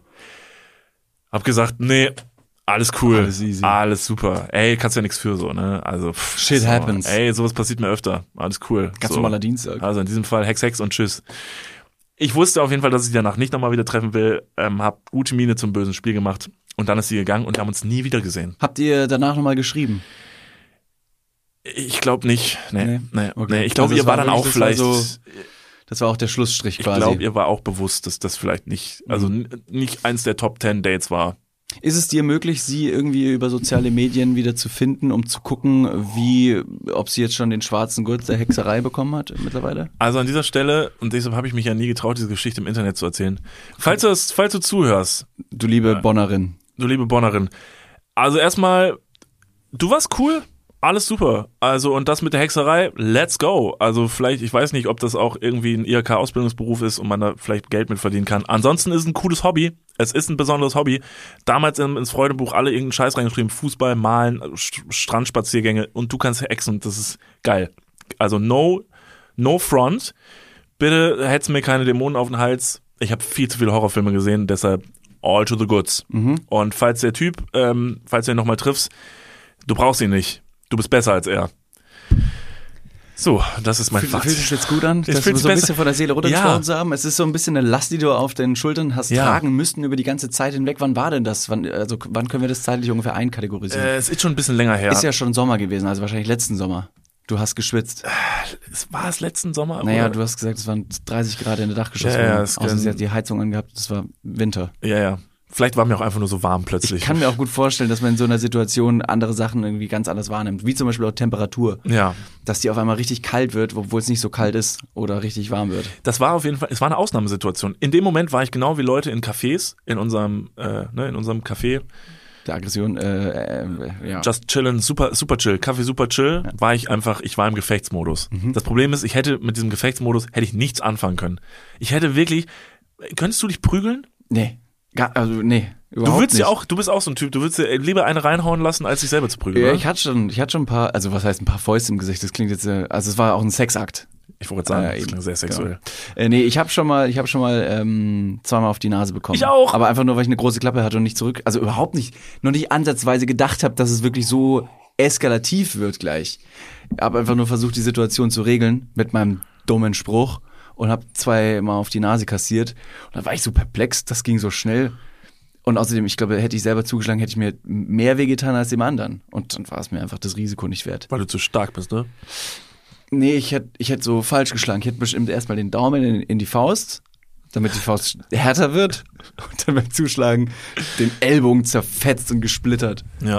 hab gesagt, nee, alles cool, alles, easy. Alles super. Ey, kannst ja nichts für so, ne? Also pff, Shit so, happens. Ey, sowas passiert mir öfter. Alles cool. Ganz so. normaler Dienstag. Also in diesem Fall Hex, Hex und Tschüss. Ich wusste auf jeden Fall, dass ich sie danach nicht nochmal wieder treffen will. Ähm, hab gute Miene zum bösen Spiel gemacht. Und dann ist sie gegangen und wir haben uns nie wieder gesehen. Habt ihr danach nochmal geschrieben? Ich glaube nicht. Nee, nee. nee, okay. nee. Ich glaube, also ihr war dann auch vielleicht... War so, das war auch der Schlussstrich quasi. Ich glaube, ihr war auch bewusst, dass das vielleicht nicht, also mhm. nicht eins der Top Ten Dates war. Ist es dir möglich, sie irgendwie über soziale Medien wieder zu finden, um zu gucken, wie, ob sie jetzt schon den schwarzen Gurt der Hexerei bekommen hat mittlerweile? Also an dieser Stelle, und deshalb habe ich mich ja nie getraut, diese Geschichte im Internet zu erzählen. Falls du, das, falls du zuhörst. Du liebe Bonnerin. Du liebe Bonnerin. Also erstmal, du warst cool. Alles super. Also und das mit der Hexerei, let's go. Also vielleicht, ich weiß nicht, ob das auch irgendwie ein I H K-Ausbildungsberuf ist und man da vielleicht Geld mit verdienen kann. Ansonsten ist es ein cooles Hobby. Es ist ein besonderes Hobby. Damals ins Freudebuch alle irgendeinen Scheiß reingeschrieben. Fußball, Malen, St- Strandspaziergänge und du kannst hexen. Das ist geil. Also no, no front. Bitte hetz mir keine Dämonen auf den Hals. Ich habe viel zu viele Horrorfilme gesehen, deshalb all to the goods. Mhm. Und falls der Typ, ähm, falls du ihn nochmal triffst, du brauchst ihn nicht. Du bist besser als er. So, das ist mein Fühl, Fazit. Fühlt sich jetzt gut an, dass wir so ein bisschen von der Seele runtergesprochen ja. haben? Es ist so ein bisschen eine Last, die du auf den Schultern hast ja. tragen müssen über die ganze Zeit hinweg. Wann war denn das? Wann, also wann können wir das zeitlich ungefähr einkategorisieren? Äh, es ist schon ein bisschen länger her. Ist ja schon Sommer gewesen, also wahrscheinlich letzten Sommer. Du hast geschwitzt. Es war es letzten Sommer? Naja, oder? du hast gesagt, es waren dreißig Grad in der Dachgeschoss. Ja, ja, außer sie hat die Heizung angehabt, das war Winter. Ja, ja. Vielleicht war mir auch einfach nur so warm plötzlich. Ich kann mir auch gut vorstellen, dass man in so einer Situation andere Sachen irgendwie ganz anders wahrnimmt. Wie zum Beispiel auch Temperatur. Ja. Dass die auf einmal richtig kalt wird, obwohl es nicht so kalt ist oder richtig warm wird. Das war auf jeden Fall, es war eine Ausnahmesituation. In dem Moment war ich genau wie Leute in Cafés, in unserem, äh, ne, in unserem Café. Der Aggression, äh, äh, ja. Just chillen, super, super chill. Kaffee super chill, ja. war ich einfach, ich war im Gefechtsmodus. Mhm. Das Problem ist, ich hätte mit diesem Gefechtsmodus, hätte ich nichts anfangen können. Ich hätte wirklich, könntest du dich prügeln? Nee. Gar, also, nee. Du würdest ja auch, du bist auch so ein Typ, du würdest dir lieber eine reinhauen lassen, als dich selber zu prügeln, Ja, oder? ich hatte schon, ich hatte schon ein paar, also was heißt ein paar Fäuste im Gesicht, das klingt jetzt, also es war auch ein Sexakt. Ich wollte sagen, äh, das klingt sehr sexuell. Genau. Äh, nee, ich habe schon mal, ich habe schon mal ähm, zweimal auf die Nase bekommen. Ich auch. Aber einfach nur, weil ich eine große Klappe hatte und nicht zurück, also überhaupt nicht, noch nicht ansatzweise gedacht habe, dass es wirklich so eskalativ wird gleich. Habe einfach nur versucht, die Situation zu regeln mit meinem dummen Spruch und habe zweimal auf die Nase kassiert. Und dann war ich so perplex, das ging so schnell. Und außerdem, ich glaube, hätte ich selber zugeschlagen, hätte ich mir mehr wehgetan als dem anderen. Und dann war es mir einfach das Risiko nicht wert. Weil du zu stark bist, ne? Nee, ich hätte ich hätte so falsch geschlagen. Ich hätte bestimmt erstmal den Daumen in, in die Faust, damit die Faust härter wird. Und dann beim Zuschlagen den Ellbogen zerfetzt und gesplittert. Ja.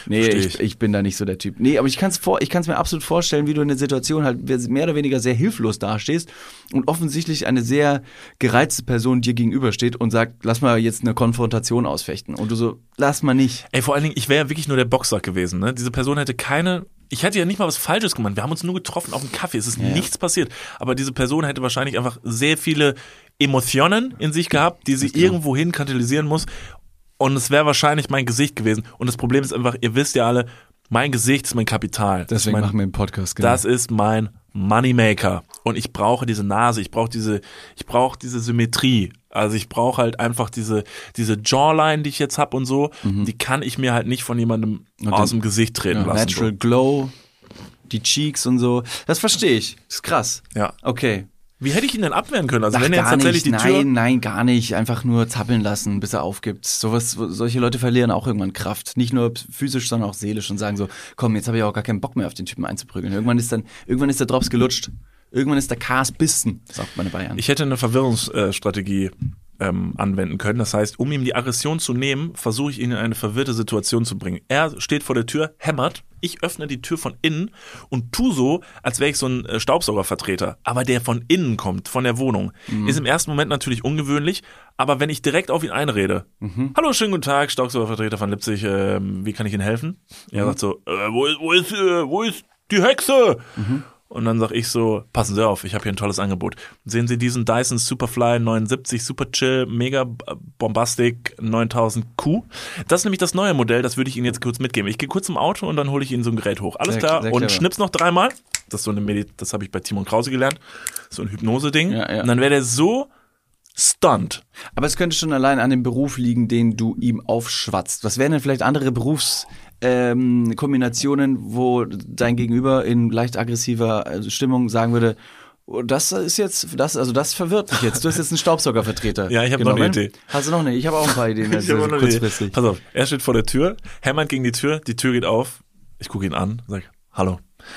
Nee, Versteh ich, ich bin da nicht so der Typ. Nee, aber ich kann es vor, ich kann's mir absolut vorstellen, wie du in der Situation halt mehr oder weniger sehr hilflos dastehst und offensichtlich eine sehr gereizte Person dir gegenübersteht und sagt, lass mal jetzt eine Konfrontation ausfechten. Und du so, lass mal nicht. Ey, vor allen Dingen, ich wäre ja wirklich nur der Boxsack gewesen. Ne? Diese Person hätte keine... Ich hätte ja nicht mal was Falsches gemacht. Wir haben uns nur getroffen auf dem Kaffee. Es ist ja. nichts passiert. Aber diese Person hätte wahrscheinlich einfach sehr viele Emotionen in sich gehabt, die sie genau. irgendwo hin kanalisieren muss. Und es wäre wahrscheinlich mein Gesicht gewesen. Und das Problem ist einfach, ihr wisst ja alle, mein Gesicht ist mein Kapital. Deswegen mein, machen wir einen Podcast. Genau. Das ist mein Moneymaker. Und ich brauche diese Nase, ich brauche diese, ich brauche diese Symmetrie. Also ich brauche halt einfach diese, diese Jawline, die ich jetzt habe und so, mhm. die kann ich mir halt nicht von jemandem und aus den, dem Gesicht treten ja, lassen. Natural so. Glow, die Cheeks und so. Das verstehe ich. Das ist krass. Ja. Okay. Wie hätte ich ihn denn abwehren können? Also Ach, wenn er jetzt tatsächlich nicht. die Tür... Nein, nein, gar nicht. Einfach nur zappeln lassen, bis er aufgibt. Sowas, solche Leute verlieren auch irgendwann Kraft. Nicht nur physisch, sondern auch seelisch und sagen so, komm, jetzt habe ich auch gar keinen Bock mehr auf den Typen einzuprügeln. Irgendwann ist dann, irgendwann ist der Drops gelutscht. Irgendwann ist der Kas bissen, sagt meine Bayern. Ich hätte eine Verwirrungsstrategie ähm, anwenden können. Das heißt, um ihm die Aggression zu nehmen, versuche ich ihn in eine verwirrte Situation zu bringen. Er steht vor der Tür, hämmert, ich öffne die Tür von innen und tu so, als wäre ich so ein Staubsaugervertreter. Aber der von innen kommt, von der Wohnung. Mhm. Ist im ersten Moment natürlich ungewöhnlich, aber wenn ich direkt auf ihn einrede, mhm. hallo, schönen guten Tag, Staubsaugervertreter von Leipzig, äh, wie kann ich Ihnen helfen? Mhm. Er sagt so, äh, wo ist, wo ist, äh, wo ist die Hexe? Mhm. Und dann sag ich so, passen Sie auf, ich habe hier ein tolles Angebot. Sehen Sie diesen Dyson Superfly neunundsiebzig Super Chill Mega Bombastic neuntausend Q? Das ist nämlich das neue Modell, das würde ich Ihnen jetzt kurz mitgeben. Ich gehe kurz zum Auto und dann hole ich Ihnen so ein Gerät hoch. Alles sehr, klar. Sehr und schnips noch dreimal. Das ist so eine Medi- das habe ich bei Timon Krause gelernt. So ein Hypnose-Ding. Ja, ja. Und dann wäre der so stunned. Aber es könnte schon allein an dem Beruf liegen, den du ihm aufschwatzt. Was wären denn vielleicht andere Berufs Ähm, Kombinationen, wo dein Gegenüber in leicht aggressiver Stimmung sagen würde, oh, das ist jetzt, das, also das verwirrt mich jetzt. Du hast jetzt einen Staubsaugervertreter. Ja, ich habe noch eine Idee. Hast du noch eine? Ich habe auch ein paar Ideen. ich habe noch eine Idee. Pass auf, er steht vor der Tür, hämmert gegen die Tür, die Tür geht auf, ich gucke ihn an, sag, hallo.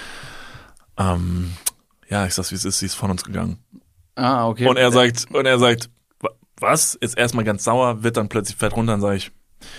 Ähm, ja, ich sag's wie es ist, sie ist von uns gegangen. Ah, okay. Und er sagt, und er sagt, was? Ist erstmal ganz sauer, wird dann plötzlich fährt runter und sage ich,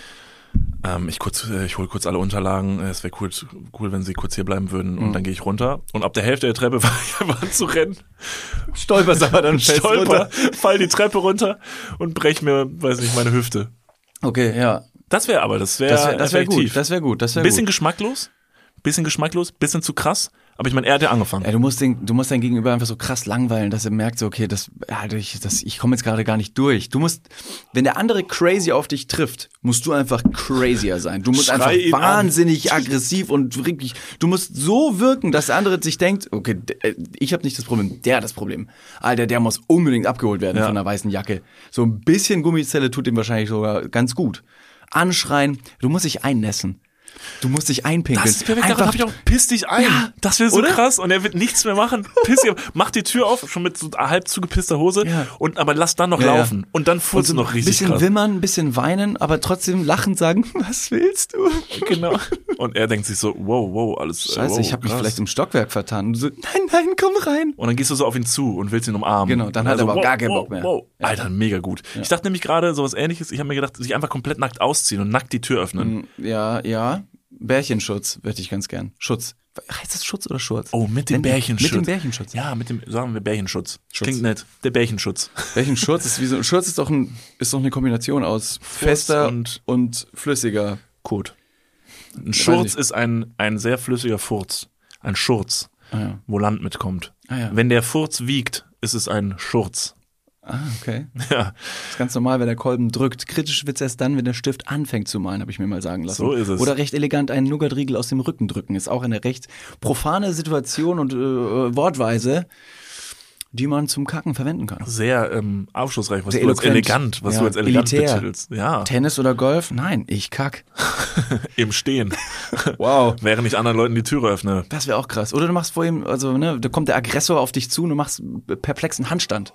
Ähm, ich kurz, ich hole kurz alle Unterlagen. Es wäre cool, cool, wenn Sie kurz hier bleiben würden. Und mhm. dann gehe ich runter. Und ab der Hälfte der Treppe war ich einfach anzurennen. Stolperst aber dann fest Stolper, fall die Treppe runter und brech mir, weiß nicht, meine Hüfte. Okay, ja. Das wäre aber, das wäre das wär, das wär gut. Das wäre gut. Das wär bisschen gut. geschmacklos, bisschen geschmacklos, bisschen zu krass. Aber ich meine, er hat ja angefangen. Ja, du musst den, du musst dein Gegenüber einfach so krass langweilen, dass er merkt so, okay, das, ja, ich, das, ich komme jetzt gerade gar nicht durch. Du musst, wenn der andere crazy auf dich trifft, musst du einfach crazier sein. Du musst Schrei einfach wahnsinnig an. aggressiv und wirklich, du musst so wirken, dass der andere sich denkt, okay, ich habe nicht das Problem, der hat das Problem. Alter, der muss unbedingt abgeholt werden ja. von einer weißen Jacke. So ein bisschen Gummizelle tut ihm wahrscheinlich sogar ganz gut. Anschreien, du musst dich einnässen. Du musst dich einpinkeln. Das ist perfekt, daran hab ich auch, piss dich ein. Ja, das wäre so oder? Krass. Und er wird nichts mehr machen. Piss dich, mach die Tür auf, schon mit so halb zugepisster Hose. Ja. Und, aber lass dann noch ja, laufen. Ja. Und dann furzt so noch richtig bisschen krass. Bisschen wimmern, ein bisschen weinen, aber trotzdem lachend sagen, was willst du? Genau. Und er denkt sich so, wow, wow, alles Scheiße, wow, ich habe mich vielleicht im Stockwerk vertan. Und so, nein, nein, komm rein. Und dann gehst du so auf ihn zu und willst ihn umarmen. Genau, dann hat er aber wow, gar keinen wow, Bock mehr. Wow. Ja. Alter, mega gut. Ja. Ich dachte nämlich gerade sowas Ähnliches. Ich habe mir gedacht, sich einfach komplett nackt ausziehen und nackt die Tür öffnen. Ja, ja. Bärchenschutz würde ich ganz gern. Schutz. Heißt das Schutz oder Schurz? Oh, mit dem Bärchenschutz. Mit dem Bärchenschutz. Ja, mit dem, sagen wir Bärchenschutz. Schutz. Klingt nett. Der Bärchenschutz. Bärchenschutz ist wie so, Schurz ist doch ein, ist doch eine Kombination aus fester und, und flüssiger Kot. Ein Schurz ist ein, ein sehr flüssiger Furz. Ein Schurz, ah, ja. wo Land mitkommt. Ah, ja. Wenn der Furz wiegt, ist es ein Schurz. Ah, okay. Ja. Das ist ganz normal, wenn der Kolben drückt. Kritisch wird's erst dann, wenn der Stift anfängt zu malen, habe ich mir mal sagen lassen. So ist es. Oder recht elegant einen Nougatriegel aus dem Rücken drücken. Ist auch eine recht profane Situation und äh, Wortweise, die man zum Kacken verwenden kann. Sehr ähm, aufschlussreich, was Sehr du als eloquent. elegant, was ja, du als elegant elitär. betitelst. Ja. Tennis oder Golf? Nein, ich kack. Im Stehen. Wow. Während ich anderen Leuten die Türe öffne. Das wäre auch krass. Oder du machst vor ihm, also ne, da kommt der Aggressor auf dich zu und du machst perplexen Handstand.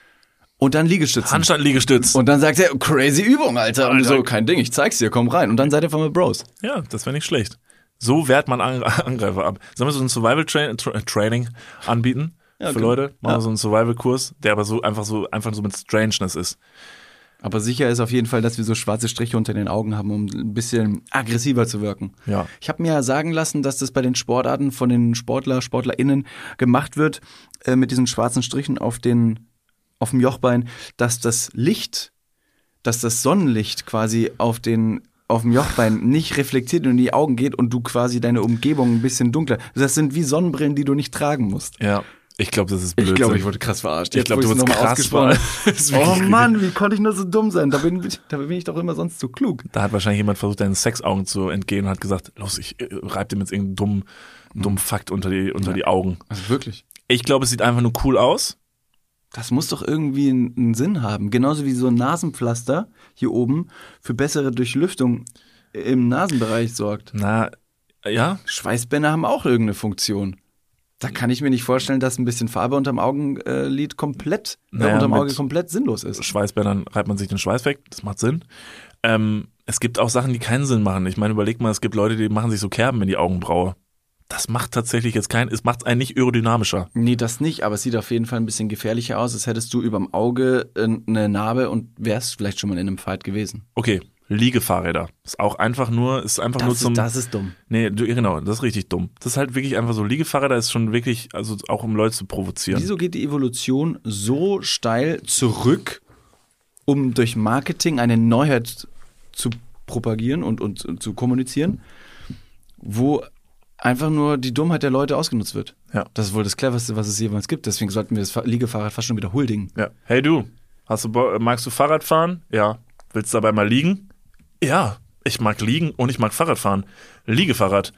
Und dann Liegestützen. Handstand, Liegestütz. Und dann sagt er, crazy Übung, Alter. Und du so, kein Ding, ich zeig's dir, komm rein. Und dann seid ihr von mir Bros. Ja, das wäre nicht schlecht. So wehrt man An- Angreifer ab. Sollen wir so ein Survival-Training anbieten? Ja, für okay. Leute? Machen wir ja. so einen Survival-Kurs, der aber so einfach so einfach so mit Strangeness ist. Aber sicher ist auf jeden Fall, dass wir so schwarze Striche unter den Augen haben, um ein bisschen aggressiver zu wirken. Ja. Ich habe mir ja sagen lassen, dass das bei den Sportarten von den Sportler, SportlerInnen gemacht wird, äh, mit diesen schwarzen Strichen auf den, auf dem Jochbein, dass das Licht, dass das Sonnenlicht quasi auf den, auf dem Jochbein nicht reflektiert und in die Augen geht und du quasi deine Umgebung ein bisschen dunkler. Das sind wie Sonnenbrillen, die du nicht tragen musst. Ja. Ich glaube, das ist Blödsinn. Ich glaube, ich wurde krass verarscht. Ich glaube, du wurdest krass verarscht. Oh Mann, wie konnte ich nur so dumm sein? Da bin, da bin ich doch immer sonst so klug. Da hat wahrscheinlich jemand versucht, deinen Sexaugen zu entgehen und hat gesagt, los, ich äh, reib dir jetzt irgendeinen dummen, dummen Fakt unter die, unter ja. die Augen. Also wirklich? Ich glaube, es sieht einfach nur cool aus. Das muss doch irgendwie einen, einen Sinn haben. Genauso wie so ein Nasenpflaster hier oben für bessere Durchlüftung im Nasenbereich sorgt. Na, ja. Schweißbänder haben auch irgendeine Funktion. Da kann ich mir nicht vorstellen, dass ein bisschen Farbe unterm Augenlid komplett, naja, äh, unterm Auge komplett sinnlos ist. Schweißbändern reibt man sich den Schweiß weg, das macht Sinn. Ähm, es gibt auch Sachen, die keinen Sinn machen. Ich meine, überleg mal, es gibt Leute, die machen sich so Kerben in die Augenbraue. Das macht tatsächlich jetzt keinen, es macht es einen nicht aerodynamischer. Nee, das nicht, aber es sieht auf jeden Fall ein bisschen gefährlicher aus, als hättest du überm Auge eine Narbe und wärst vielleicht schon mal in einem Fight gewesen. Okay. Liegefahrräder. Ist auch einfach nur, ist einfach das nur ist, zum. Das ist dumm. Nee, du, genau, das ist richtig dumm. Das ist halt wirklich einfach so. Liegefahrräder ist schon wirklich, also auch um Leute zu provozieren. Wieso geht die Evolution so steil zurück, um durch Marketing eine Neuheit zu propagieren und, und, und zu kommunizieren, wo einfach nur die Dummheit der Leute ausgenutzt wird? Ja. Das ist wohl das Cleverste, was es jemals gibt. Deswegen sollten wir das Liegefahrrad fast schon wieder huldigen. Ja. Hey du, hast du, magst du Fahrrad fahren? Ja. Willst du dabei mal liegen? Ja, ich mag liegen und ich mag Fahrrad fahren. Liegefahrrad.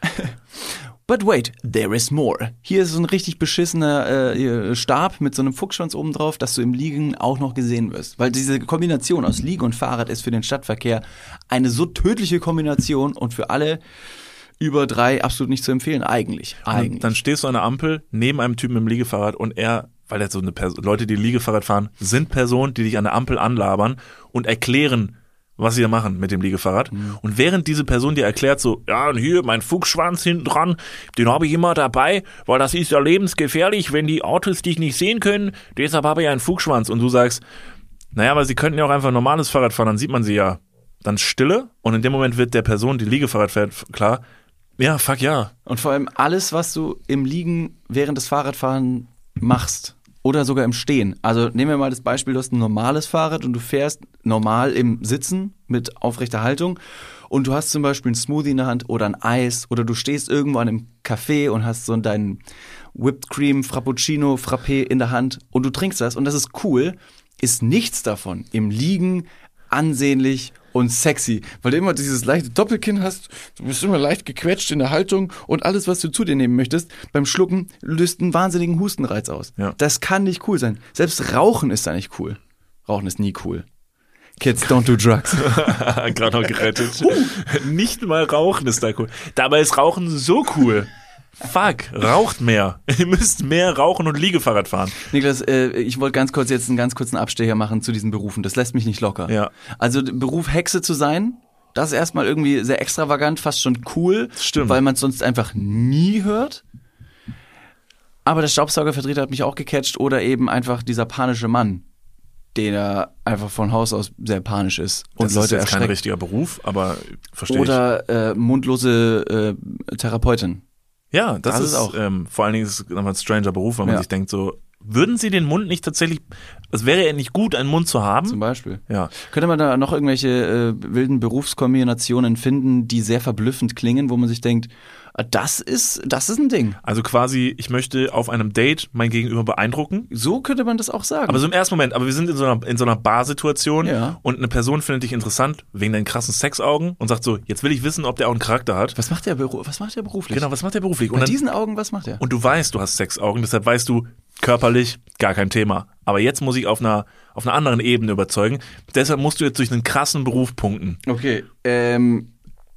But wait, there is more. Hier ist so ein richtig beschissener äh, Stab mit so einem Fuchsschwanz oben drauf, dass du im Liegen auch noch gesehen wirst. Weil diese Kombination aus Liegen und Fahrrad ist für den Stadtverkehr eine so tödliche Kombination und für alle über drei absolut nicht zu empfehlen, eigentlich. eigentlich. Dann stehst du an der Ampel neben einem Typen im Liegefahrrad und er, weil er so eine Person, Leute, die Liegefahrrad fahren, sind Personen, die dich an der Ampel anlabern und erklären, was sie da machen mit dem Liegefahrrad. Mhm. Und während diese Person dir erklärt so, ja, und hier mein Fuchsschwanz hinten dran, den habe ich immer dabei, weil das ist ja lebensgefährlich, wenn die Autos dich nicht sehen können, deshalb habe ich einen Fuchsschwanz. Und du sagst, naja, aber sie könnten ja auch einfach ein normales Fahrrad fahren, dann sieht man sie ja. Dann Stille und in dem Moment wird der Person, die Liegefahrrad fährt, klar, ja, fuck ja. Und vor allem alles, was du im Liegen während des Fahrradfahrens machst, oder sogar im Stehen. Also nehmen wir mal das Beispiel, du hast ein normales Fahrrad und du fährst normal im Sitzen mit aufrechter Haltung und du hast zum Beispiel einen Smoothie in der Hand oder ein Eis oder du stehst irgendwo an einem Café und hast so deinen Whipped Cream, Frappuccino, Frappé in der Hand und du trinkst das und das ist cool, ist nichts davon im Liegen ansehnlich und sexy, weil du immer dieses leichte Doppelkinn hast, du bist immer leicht gequetscht in der Haltung und alles, was du zu dir nehmen möchtest, beim Schlucken löst einen wahnsinnigen Hustenreiz aus. Ja. Das kann nicht cool sein. Selbst Rauchen ist da nicht cool. Rauchen ist nie cool. Kids don't do drugs. Gerade noch gerettet. Uh, nicht mal Rauchen ist da cool. Dabei ist Rauchen so cool. Fuck, raucht mehr. Ihr müsst mehr rauchen und Liegefahrrad fahren. Niklas, äh, ich wollte ganz kurz jetzt einen ganz kurzen Abstecher machen zu diesen Berufen. Das lässt mich nicht locker. Ja. Also Beruf Hexe zu sein, das ist erstmal irgendwie sehr extravagant, fast schon cool. Stimmt. Weil man es sonst einfach nie hört. Aber der Staubsaugervertreter hat mich auch gecatcht oder eben einfach dieser panische Mann, der einfach von Haus aus sehr panisch ist und das Leute ist jetzt erschreckt. kein richtiger Beruf, aber verstehe ich. Oder äh, mundlose äh, Therapeutin. Ja, das, das ist ist auch. Ähm, vor allen Dingen ist es ein stranger Beruf, weil man Ja. sich denkt so, würden Sie den Mund nicht tatsächlich, es wäre ja nicht gut, einen Mund zu haben? Zum Beispiel. Ja. Könnte man da noch irgendwelche äh, wilden Berufskombinationen finden, die sehr verblüffend klingen, wo man sich denkt, ah, das ist, das ist ein Ding. Also quasi, ich möchte auf einem Date mein Gegenüber beeindrucken. So könnte man das auch sagen. Aber so im ersten Moment, aber wir sind in so einer, in so einer Barsituation Ja. und eine Person findet dich interessant wegen deinen krassen Sexaugen und sagt so, jetzt will ich wissen, ob der auch einen Charakter hat. was macht der Beru- was macht der beruflich? Genau, was macht der beruflich? Bei Und, dann, diesen Augen, was macht der? und du weißt, du hast Sexaugen, deshalb weißt du, körperlich gar kein Thema. Aber jetzt muss ich auf einer, auf einer anderen Ebene überzeugen. Deshalb musst du jetzt durch einen krassen Beruf punkten. Okay, ähm,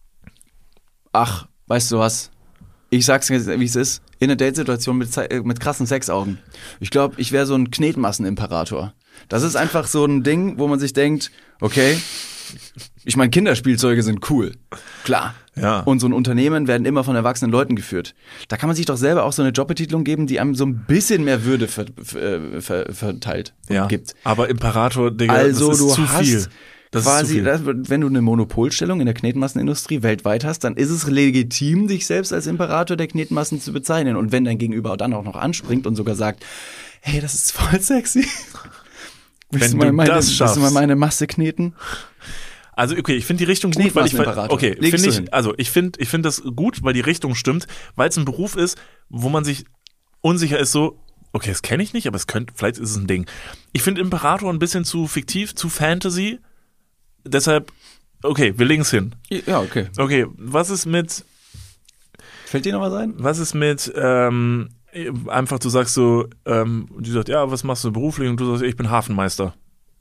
ach, weißt du was? Ich sag's jetzt, wie es ist. In einer Datesituation mit, Ze- mit krassen Sexaugen. Ich glaube, ich wäre so ein Knetmassenimperator. Das ist einfach so ein Ding, wo man sich denkt, okay, Ich meine, Kinderspielzeuge sind cool. Klar. Ja. Und so ein Unternehmen werden immer von erwachsenen Leuten geführt. Da kann man sich doch selber auch so eine Jobbetitelung geben, die einem so ein bisschen mehr Würde ver, ver, ver, verteilt und Ja. gibt. Aber Imperator, Digga, Also das ist du zu hast viel. Das quasi, ist zu viel. wenn du eine Monopolstellung in der Knetmassenindustrie weltweit hast, dann ist es legitim, dich selbst als Imperator der Knetmassen zu bezeichnen. Und wenn dein Gegenüber dann auch noch anspringt und sogar sagt, hey, das ist voll sexy. Willst Wenn du mal du meine, das willst schaffst. du mal meine Masse kneten? Also okay, ich finde die Richtung gut, weil ich Knetmassenimperator. okay, Legst finde du ich, hin. also ich finde, ich finde das gut, weil die Richtung stimmt, weil es ein Beruf ist, wo man sich unsicher ist, so, okay, das kenne ich nicht, aber es könnte, vielleicht ist es ein Ding. Ich finde Imperator ein bisschen zu fiktiv, zu Fantasy. Deshalb, okay, wir legen es hin. Ja, okay. Okay, was ist mit, Fällt dir noch was ein? was ist mit, ähm, einfach du sagst so, ähm, die sagt, ja, was machst du beruflich? Und du sagst, ich bin Hafenmeister.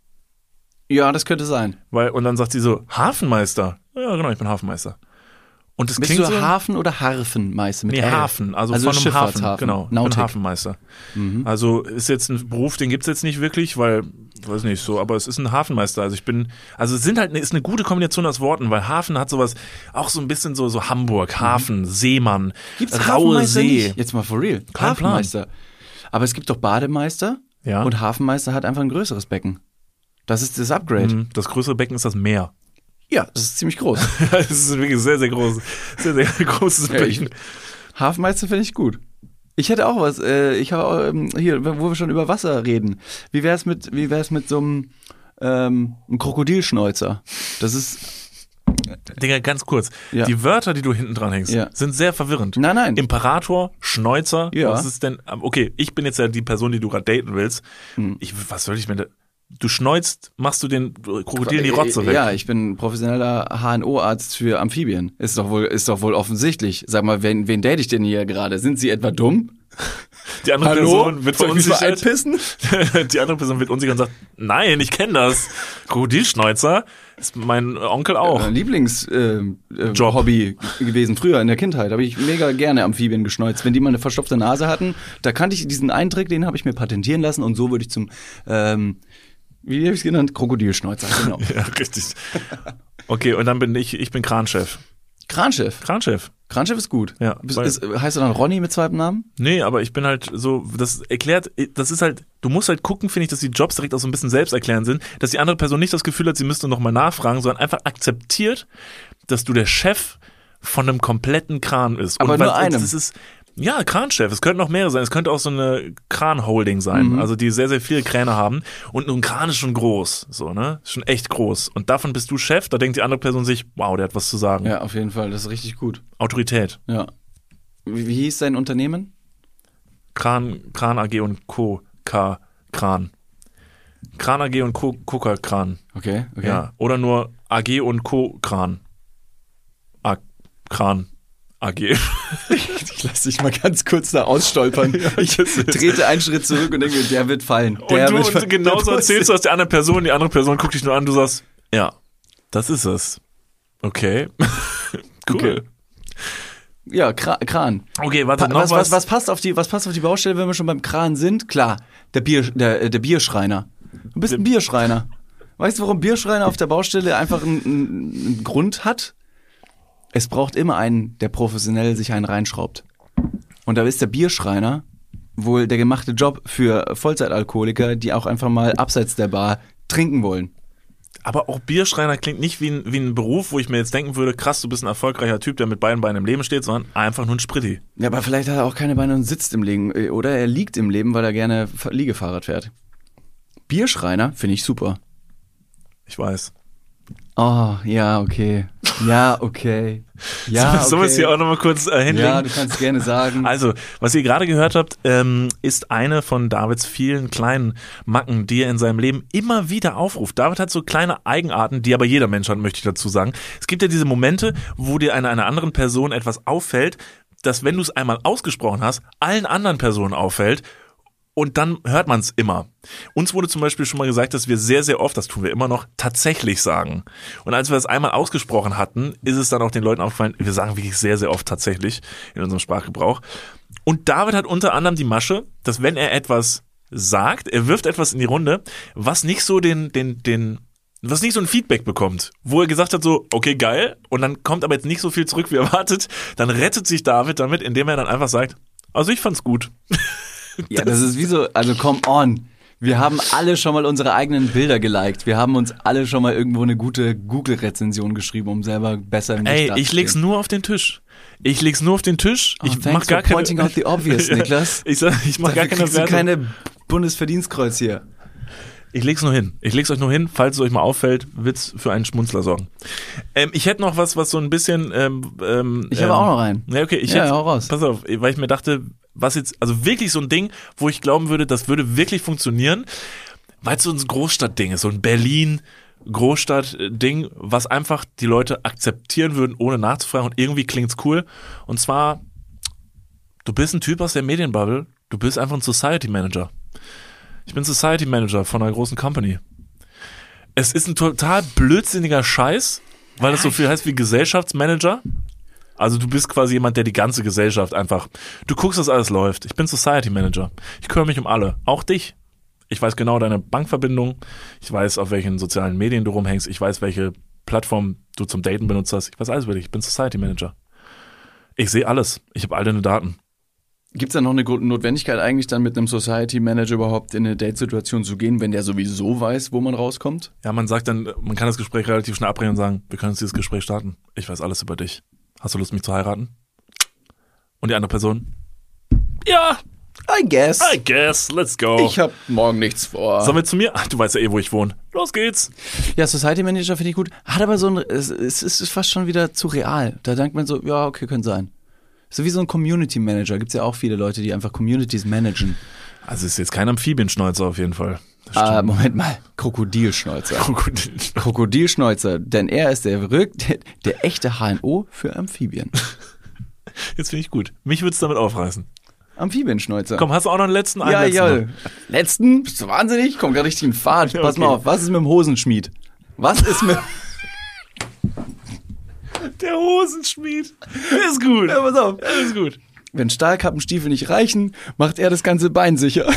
Ja, das könnte sein. Weil, und dann sagt sie so, Hafenmeister? Ja, genau, ich bin Hafenmeister. Und das Bist klingt du so. Hafen- oder Harfenmeister mit Nee, R? Hafen, also, Also von einem Hafen, Schifffahrtshafen, genau, ich bin Nautik. Hafenmeister. Also ist jetzt ein Beruf, den gibt's jetzt nicht wirklich, weil, weiß nicht so, aber es ist ein Hafenmeister. Also ich bin, also es sind halt, ist eine gute Kombination aus Worten, weil Hafen hat sowas, auch so ein bisschen so, so Hamburg, Hafen, Seemann, Gibt's raue Hafenmeister See. nicht? Jetzt mal for real. Kein Plan. Hafenmeister. Aber es gibt doch Bademeister Ja. und Hafenmeister hat einfach ein größeres Becken. Das ist das Upgrade. Mhm. Das größere Becken ist das Meer. Ja, das ist ziemlich groß. Das ist wirklich sehr, sehr groß, sehr, sehr großes Ja, ich- Becken. Hafenmeister finde ich gut. Ich hätte auch was. Äh, ich habe auch, ähm, hier, wo wir schon über Wasser reden. Wie wär's mit, wie wär's mit so einem ähm, einem Krokodilschnäuzer? Das ist. Digga, ganz kurz. Ja. Die Wörter, die du hinten dran hängst, Ja. sind sehr verwirrend. Nein, nein. Imperator, Schnäuzer, Ja. was ist denn, okay, ich bin jetzt ja die Person, die du gerade daten willst. Hm. Ich, was soll ich mir da, du schneuzt, machst du den Krokodil in die Rotze weg. Ja, ich bin professioneller H N O-Arzt für Amphibien. Ist doch wohl, ist doch wohl offensichtlich. Sag mal, wen, wen date ich denn hier gerade? Sind Sie etwa dumm? Die andere Person wird Soll ich mich mal verunsichert. einpissen? Die andere Person wird unsicher und sagt, nein, ich kenne das. Krokodilschnäuzer ist mein Onkel auch. Äh, Lieblings äh, äh, Job. Hobby gewesen früher in der Kindheit. Habe ich mega gerne Amphibien geschneuzt. Wenn die mal eine verstopfte Nase hatten, da kannte ich diesen einen Trick, den habe ich mir patentieren lassen und so würde ich zum, ähm, wie habe ich es genannt? Krokodilschneuzer, genau. Ja, richtig. Okay, und dann bin ich, ich bin Kranchef. Kranchef. Kranchef. Kranchef ist gut. Ja, Bist, weil- ist, heißt du dann Ronny mit zweitem Namen? Nee, aber ich bin halt so, das erklärt, das ist halt, du musst halt gucken, finde ich, dass die Jobs direkt auch so ein bisschen selbsterklärend sind, dass die andere Person nicht das Gefühl hat, sie müsste nochmal nachfragen, sondern einfach akzeptiert, dass du der Chef von einem kompletten Kran ist. Aber und nur weil- einem. Das ist, ja, Kranchef. Es könnten noch mehrere sein. Es könnte auch so eine Kran-Holding sein, Mhm. also die sehr, sehr viele Kräne haben. Und ein Kran ist schon groß, so, ne? Ist schon echt groß. Und davon bist du Chef, da denkt die andere Person sich, wow, der hat was zu sagen. Ja, auf jeden Fall. Das ist richtig gut. Autorität. Ja. Wie, wie hieß dein Unternehmen? Kran, Kran A G und Co. K. Kran. Kran A G und Co. Coca Kran. Okay, okay. Ja. Oder nur A G und Co. Kran. A. Kran. A G. Ich lass dich mal ganz kurz da ausstolpern. Ich trete einen Schritt zurück und denke, der wird fallen. Der Und du wird und fallen. genauso Der erzählst du aus der anderen Person, die andere Person guckt dich nur an, du sagst, ja, das ist es. Okay. Cool. Okay. Ja, Kra Kran. Okay, warte, Pa noch was, was, was, passt auf die, was passt auf die Baustelle, wenn wir schon beim Kran sind? Klar, der, Bier, der, der Bierschreiner. Du bist ein Bierschreiner. Weißt du, warum Bierschreiner auf der Baustelle einfach einen, einen, einen Grund hat? Es braucht immer einen, der professionell sich einen reinschraubt. Und da ist der Bierschreiner wohl der gemachte Job für Vollzeitalkoholiker, die auch einfach mal abseits der Bar trinken wollen. Aber auch Bierschreiner klingt nicht wie ein, wie ein Beruf, wo ich mir jetzt denken würde, krass, du bist ein erfolgreicher Typ, der mit beiden Beinen im Leben steht, sondern einfach nur ein Spritti. Ja, aber vielleicht hat er auch keine Beine und sitzt im Leben. Oder er liegt im Leben, weil er gerne Liegefahrrad fährt. Bierschreiner finde ich super. Ich weiß. Oh, ja, okay. Ja, okay. Ja, okay. Sollen wir es hier auch nochmal kurz äh, hinlegen? Ja, du kannst gerne sagen. Also, was ihr gerade gehört habt, ähm, ist eine von Davids vielen kleinen Macken, die er in seinem Leben immer wieder aufruft. David hat so kleine Eigenarten, die aber jeder Mensch hat, möchte ich dazu sagen. Es gibt ja diese Momente, wo dir einer, einer anderen Person etwas auffällt, dass wenn du es einmal ausgesprochen hast, allen anderen Personen auffällt. Und dann hört man es immer. Uns wurde zum Beispiel schon mal gesagt, dass wir sehr, sehr oft, das tun wir immer noch, tatsächlich sagen. Und als wir das einmal ausgesprochen hatten, ist es dann auch den Leuten aufgefallen, wir sagen wirklich sehr, sehr oft tatsächlich in unserem Sprachgebrauch. Und David hat unter anderem die Masche, dass wenn er etwas sagt, er wirft etwas in die Runde, was nicht so den, den, den was nicht so ein Feedback bekommt, wo er gesagt hat so, okay, geil, und dann kommt aber jetzt nicht so viel zurück, wie erwartet, dann rettet sich David damit, indem er dann einfach sagt, also ich fand's gut. Ja, das ist wie so, also come on. Wir haben alle schon mal unsere eigenen Bilder geliked. Wir haben uns alle schon mal irgendwo eine gute Google-Rezension geschrieben, um selber besser im Licht Ey, dazustehen. ich leg's nur auf den Tisch. Ich leg's nur auf den Tisch. Oh, ich mach gar keine. Pointing out the obvious, Niklas. ich sag, ich mach Dafür gar keine kriegst du Wertung. keine Bundesverdienstkreuz hier. Ich leg's nur hin. Ich leg's euch nur hin, falls es euch mal auffällt, wird's für einen Schmunzler sorgen. Ähm, ich hätte noch was, was so ein bisschen. Ähm, ähm, Ich habe ähm, auch noch einen. Ja, okay. Ich Ja, hätte, hau raus. Pass auf, weil ich mir dachte, was jetzt, also wirklich so ein Ding, wo ich glauben würde, das würde wirklich funktionieren, weil es so ein Großstadtding ist, so ein Berlin Großstadt-Ding, was einfach die Leute akzeptieren würden, ohne nachzufragen, und irgendwie klingt's cool. Und zwar, du bist ein Typ aus der Medienbubble, du bist einfach ein Society Manager. Ich bin Society Manager von einer großen Company. Es ist ein total blödsinniger Scheiß, weil es so viel heißt wie Gesellschaftsmanager. Also du bist quasi jemand, der die ganze Gesellschaft einfach, du guckst, dass alles läuft. Ich bin Society Manager. Ich kümmere mich um alle, auch dich. Ich weiß genau deine Bankverbindung. Ich weiß, auf welchen sozialen Medien du rumhängst. Ich weiß, welche Plattform du zum Daten benutzt hast. Ich weiß alles über dich. Ich bin Society Manager. Ich sehe alles. Ich habe all deine Daten. Gibt es da noch eine Notwendigkeit eigentlich dann mit einem Society Manager überhaupt in eine Date-Situation zu gehen, wenn der sowieso weiß, wo man rauskommt? Ja, man sagt dann, man kann das Gespräch relativ schnell abbrechen und sagen, wir können jetzt dieses Gespräch starten. Ich weiß alles über dich. Hast du Lust, mich zu heiraten? Und die andere Person? Ja, I guess. I guess, let's go. Ich hab morgen nichts vor. Sollen wir zu mir? Ach, du weißt ja eh, wo ich wohne. Los geht's. Ja, Society Manager finde ich gut. Hat aber so ein, es, es ist fast schon wieder zu real. Da denkt man so, ja, okay, könnte sein. So wie so ein Community Manager. Gibt's ja auch viele Leute, die einfach Communities managen. Also ist jetzt kein Amphibienschneuzer auf jeden Fall. Ah, Moment mal. Krokodilschneuzer. Krokodilschneuzer. Krokodilschneuzer. Denn er ist der, der, der echte H N O für Amphibien. Jetzt finde ich gut. Mich würd's damit aufreißen. Amphibienschneuzer. Komm, hast du auch noch einen letzten? Einen Ja, letzten ja. noch? Letzten? Bist du wahnsinnig? Komm gerade richtig in Fahrt. Ja, Pass mal okay. auf. Was ist mit dem Hosenschmied? Was ist mit... Der Hosenschmied. Der ist gut. Ja, pass auf. Der ist gut. Wenn Stahlkappenstiefel nicht reichen, macht er das ganze Bein sicher.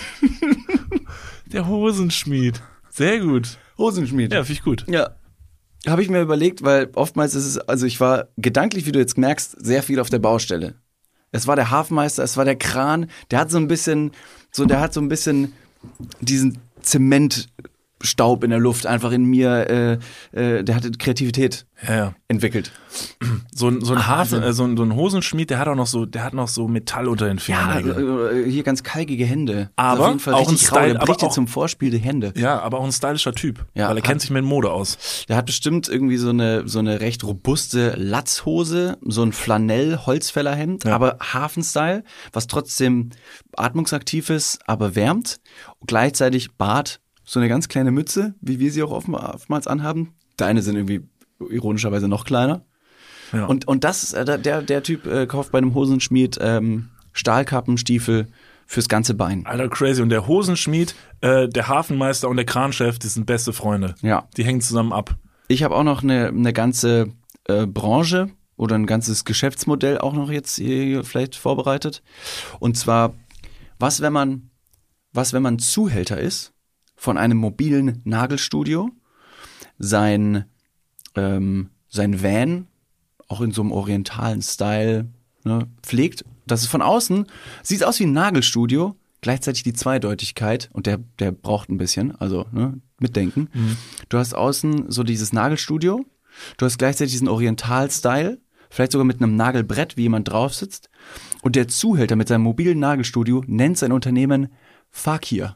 Der Hosenschmied. Sehr gut. Hosenschmied. Ja, finde ich gut. Ja. Habe ich mir überlegt, weil oftmals ist es, also ich war gedanklich, wie du jetzt merkst, sehr viel auf der Baustelle. Es war der Hafenmeister, es war der Kran, der hat so ein bisschen, so, der hat so ein bisschen diesen Zementstaub in der Luft einfach in mir, äh, äh, der hatte Kreativität Ja, ja. entwickelt. So ein, so ein Ah, Hafen, Wahnsinn. äh, so ein, so ein Hosenschmied, der hat auch noch so, der hat noch so Metall unter den Ja, Fingernägeln. äh, hier ganz kalkige Hände. Aber auf jeden Fall auch ein richtig rau, Style, der aber bricht dir auch- zum Vorspiel die Hände. Ja, aber auch ein stylischer Typ. Ja, weil er hat- kennt sich mit Mode aus. Der hat bestimmt irgendwie so eine, so eine recht robuste Latzhose, so ein Flanell-Holzfällerhemd, Ja. aber Hafenstyle, was trotzdem atmungsaktiv ist, aber wärmt. Und gleichzeitig Bart, so eine ganz kleine Mütze, wie wir sie auch oft- oftmals anhaben. Deine sind irgendwie ironischerweise noch kleiner. Ja. Und, und das ist, äh, der, der Typ äh, kauft bei einem Hosenschmied ähm, Stahlkappenstiefel fürs ganze Bein. Alter, crazy. Und der Hosenschmied, äh, der Hafenmeister und der Kranchef, die sind beste Freunde. Ja. Die hängen zusammen ab. Ich habe auch noch eine, eine ganze äh, Branche oder ein ganzes Geschäftsmodell auch noch jetzt hier vielleicht vorbereitet. Und zwar, was wenn man, was wenn man Zuhälter ist von einem mobilen Nagelstudio, sein, ähm, sein Van auch in so einem orientalen Style ne, pflegt. Das ist von außen, sieht aus wie ein Nagelstudio, gleichzeitig die Zweideutigkeit und der, der braucht ein bisschen, also ne, mitdenken. Mhm. Du hast außen so dieses Nagelstudio, du hast gleichzeitig diesen Oriental-Style, vielleicht sogar mit einem Nagelbrett, wie jemand drauf sitzt. Und der Zuhälter mit seinem mobilen Nagelstudio nennt sein Unternehmen Fakir.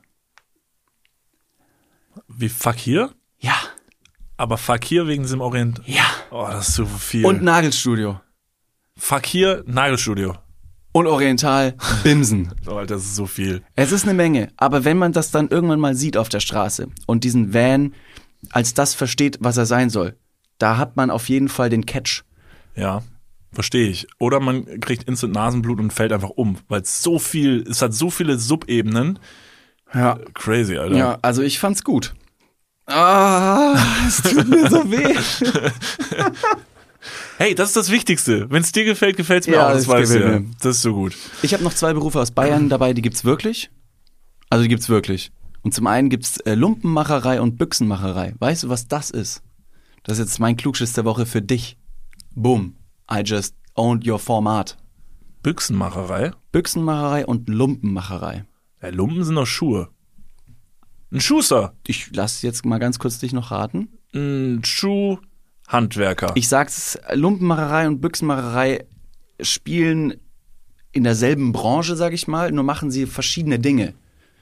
Wie Fakir? Ja, Aber Fakir wegen diesem Orient. ja. Oh, das ist so viel. Und Nagelstudio. Fakir, Nagelstudio. Und Oriental, Bimsen. Oh, Alter, das ist so viel. Es ist eine Menge, aber wenn man das dann irgendwann mal sieht auf der Straße und diesen Van als das versteht, was er sein soll, da hat man auf jeden Fall den Catch. Ja, verstehe ich. Oder man kriegt instant Nasenblut und fällt einfach um, weil es so viel, es hat so viele Subebenen. Ja. Crazy, Alter. Ja, also ich fand's gut. Ah, es tut mir so weh. Hey, das ist das Wichtigste. Wenn es dir gefällt, gefällt es mir Ja, auch. Das das weißt du gefällt ja. mir. Das ist so gut. Ich habe noch zwei Berufe aus Bayern dabei, die gibt's wirklich. Also die gibt's wirklich. Und zum einen gibt's äh, Lumpenmacherei und Büchsenmacherei. Weißt du, was das ist? Das ist jetzt mein Klugschiss der Woche für dich. Boom. I just owned your Format. Büchsenmacherei? Büchsenmacherei und Lumpenmacherei. Ja, Lumpen sind doch Schuhe. Ein Schuster. Ich lass jetzt mal ganz kurz dich noch raten. Ein Schuhhandwerker. Ich sag's, Lumpenmacherei und Büchsenmacherei spielen in derselben Branche, sag ich mal, nur machen sie verschiedene Dinge.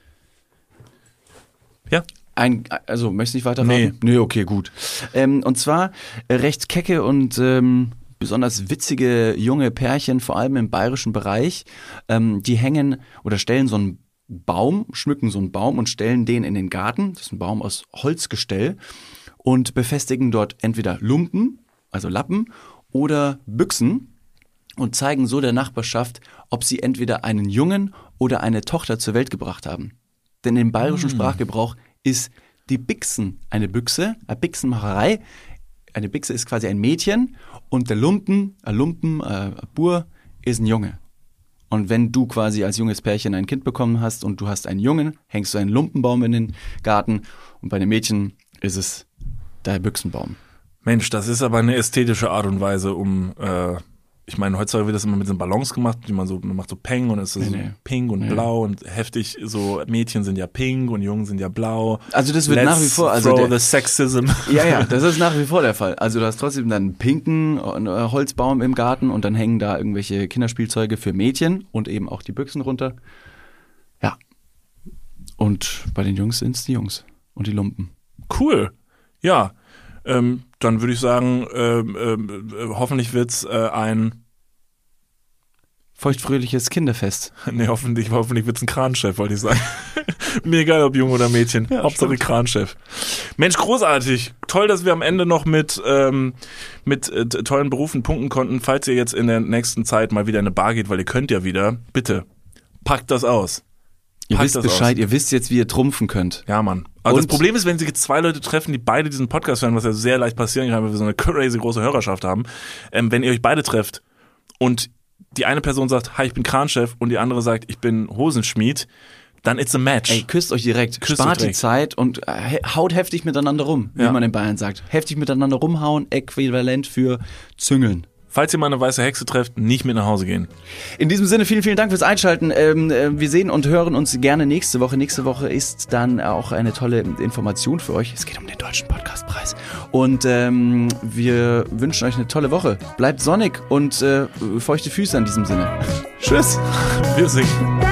Ja. Ein, also, möchtest du nicht weiter Nee. raten? Nee, okay, gut. Ähm, und zwar äh, recht kecke und ähm, besonders witzige junge Pärchen, vor allem im bayerischen Bereich, ähm, die hängen oder stellen so einen Baum, schmücken so einen Baum und stellen den in den Garten. Das ist ein Baum aus Holzgestell und befestigen dort entweder Lumpen, also Lappen, oder Büchsen und zeigen so der Nachbarschaft, ob sie entweder einen Jungen oder eine Tochter zur Welt gebracht haben. Denn im bayerischen Sprachgebrauch ist die Bixen eine Büchse, eine Bixenmacherei. Eine Bixe ist quasi ein Mädchen und der Lumpen, ein Lumpen, ein Bur ist ein Junge. Und wenn du quasi als junges Pärchen ein Kind bekommen hast und du hast einen Jungen, hängst du einen Lumpenbaum in den Garten und bei den Mädchen ist es der Büchsenbaum. Mensch, das ist aber eine ästhetische Art und Weise, um, äh, ich meine, heutzutage wird das immer mit so Ballons gemacht, die man so, man macht so Peng und es ist Nee, so nee. pink und Nee. blau und heftig, so Mädchen sind ja pink und Jungen sind ja blau. Also das wird Let's nach wie vor, also throw der, the sexism. ja, ja, das ist nach wie vor der Fall. Also du hast trotzdem dann einen pinken äh, Holzbaum im Garten und dann hängen da irgendwelche Kinderspielzeuge für Mädchen und eben auch die Büchsen runter. Ja. Und bei den Jungs sind's die Jungs und die Lumpen. Cool. Ja, ähm, dann würde ich sagen, ähm, ähm, äh, hoffentlich wird's äh, ein, Feuchtfröhliches Kinderfest. nee, hoffentlich, hoffentlich wird's ein Kranchef, wollte ich sagen. Mir egal, ob Junge oder Mädchen. Ja, Hauptsache Kranchef. Mensch, großartig. Toll, dass wir am Ende noch mit, ähm, mit äh, tollen Berufen punkten konnten. Falls ihr jetzt in der nächsten Zeit mal wieder in eine Bar geht, weil ihr könnt ja wieder, bitte, packt das aus. Ihr Packt wisst das Bescheid, aus. ihr wisst jetzt, wie ihr trumpfen könnt. Ja, Mann. Also Und- das Problem ist, wenn sich jetzt zwei Leute treffen, die beide diesen Podcast hören, was ja sehr leicht passieren kann, weil wir so eine crazy große Hörerschaft haben, ähm, wenn ihr euch beide trefft und die eine Person sagt, hi, ich bin Kranchef und die andere sagt, ich bin Hosenschmied, dann it's a match. Ey, küsst euch direkt, Küsst spart euch die direkt. Zeit und äh, he- haut heftig miteinander rum, wie Ja. man in Bayern sagt. Heftig miteinander rumhauen, äquivalent für züngeln. Falls ihr mal eine weiße Hexe trefft, nicht mit nach Hause gehen. In diesem Sinne, vielen, vielen Dank fürs Einschalten. Ähm, äh, wir sehen und hören uns gerne nächste Woche. Nächste Woche ist dann auch eine tolle Information für euch. Es geht um den Deutschen Podcastpreis. Und ähm, wir wünschen euch eine tolle Woche. Bleibt sonnig und äh, feuchte Füße in diesem Sinne. Tschüss. Wir singen.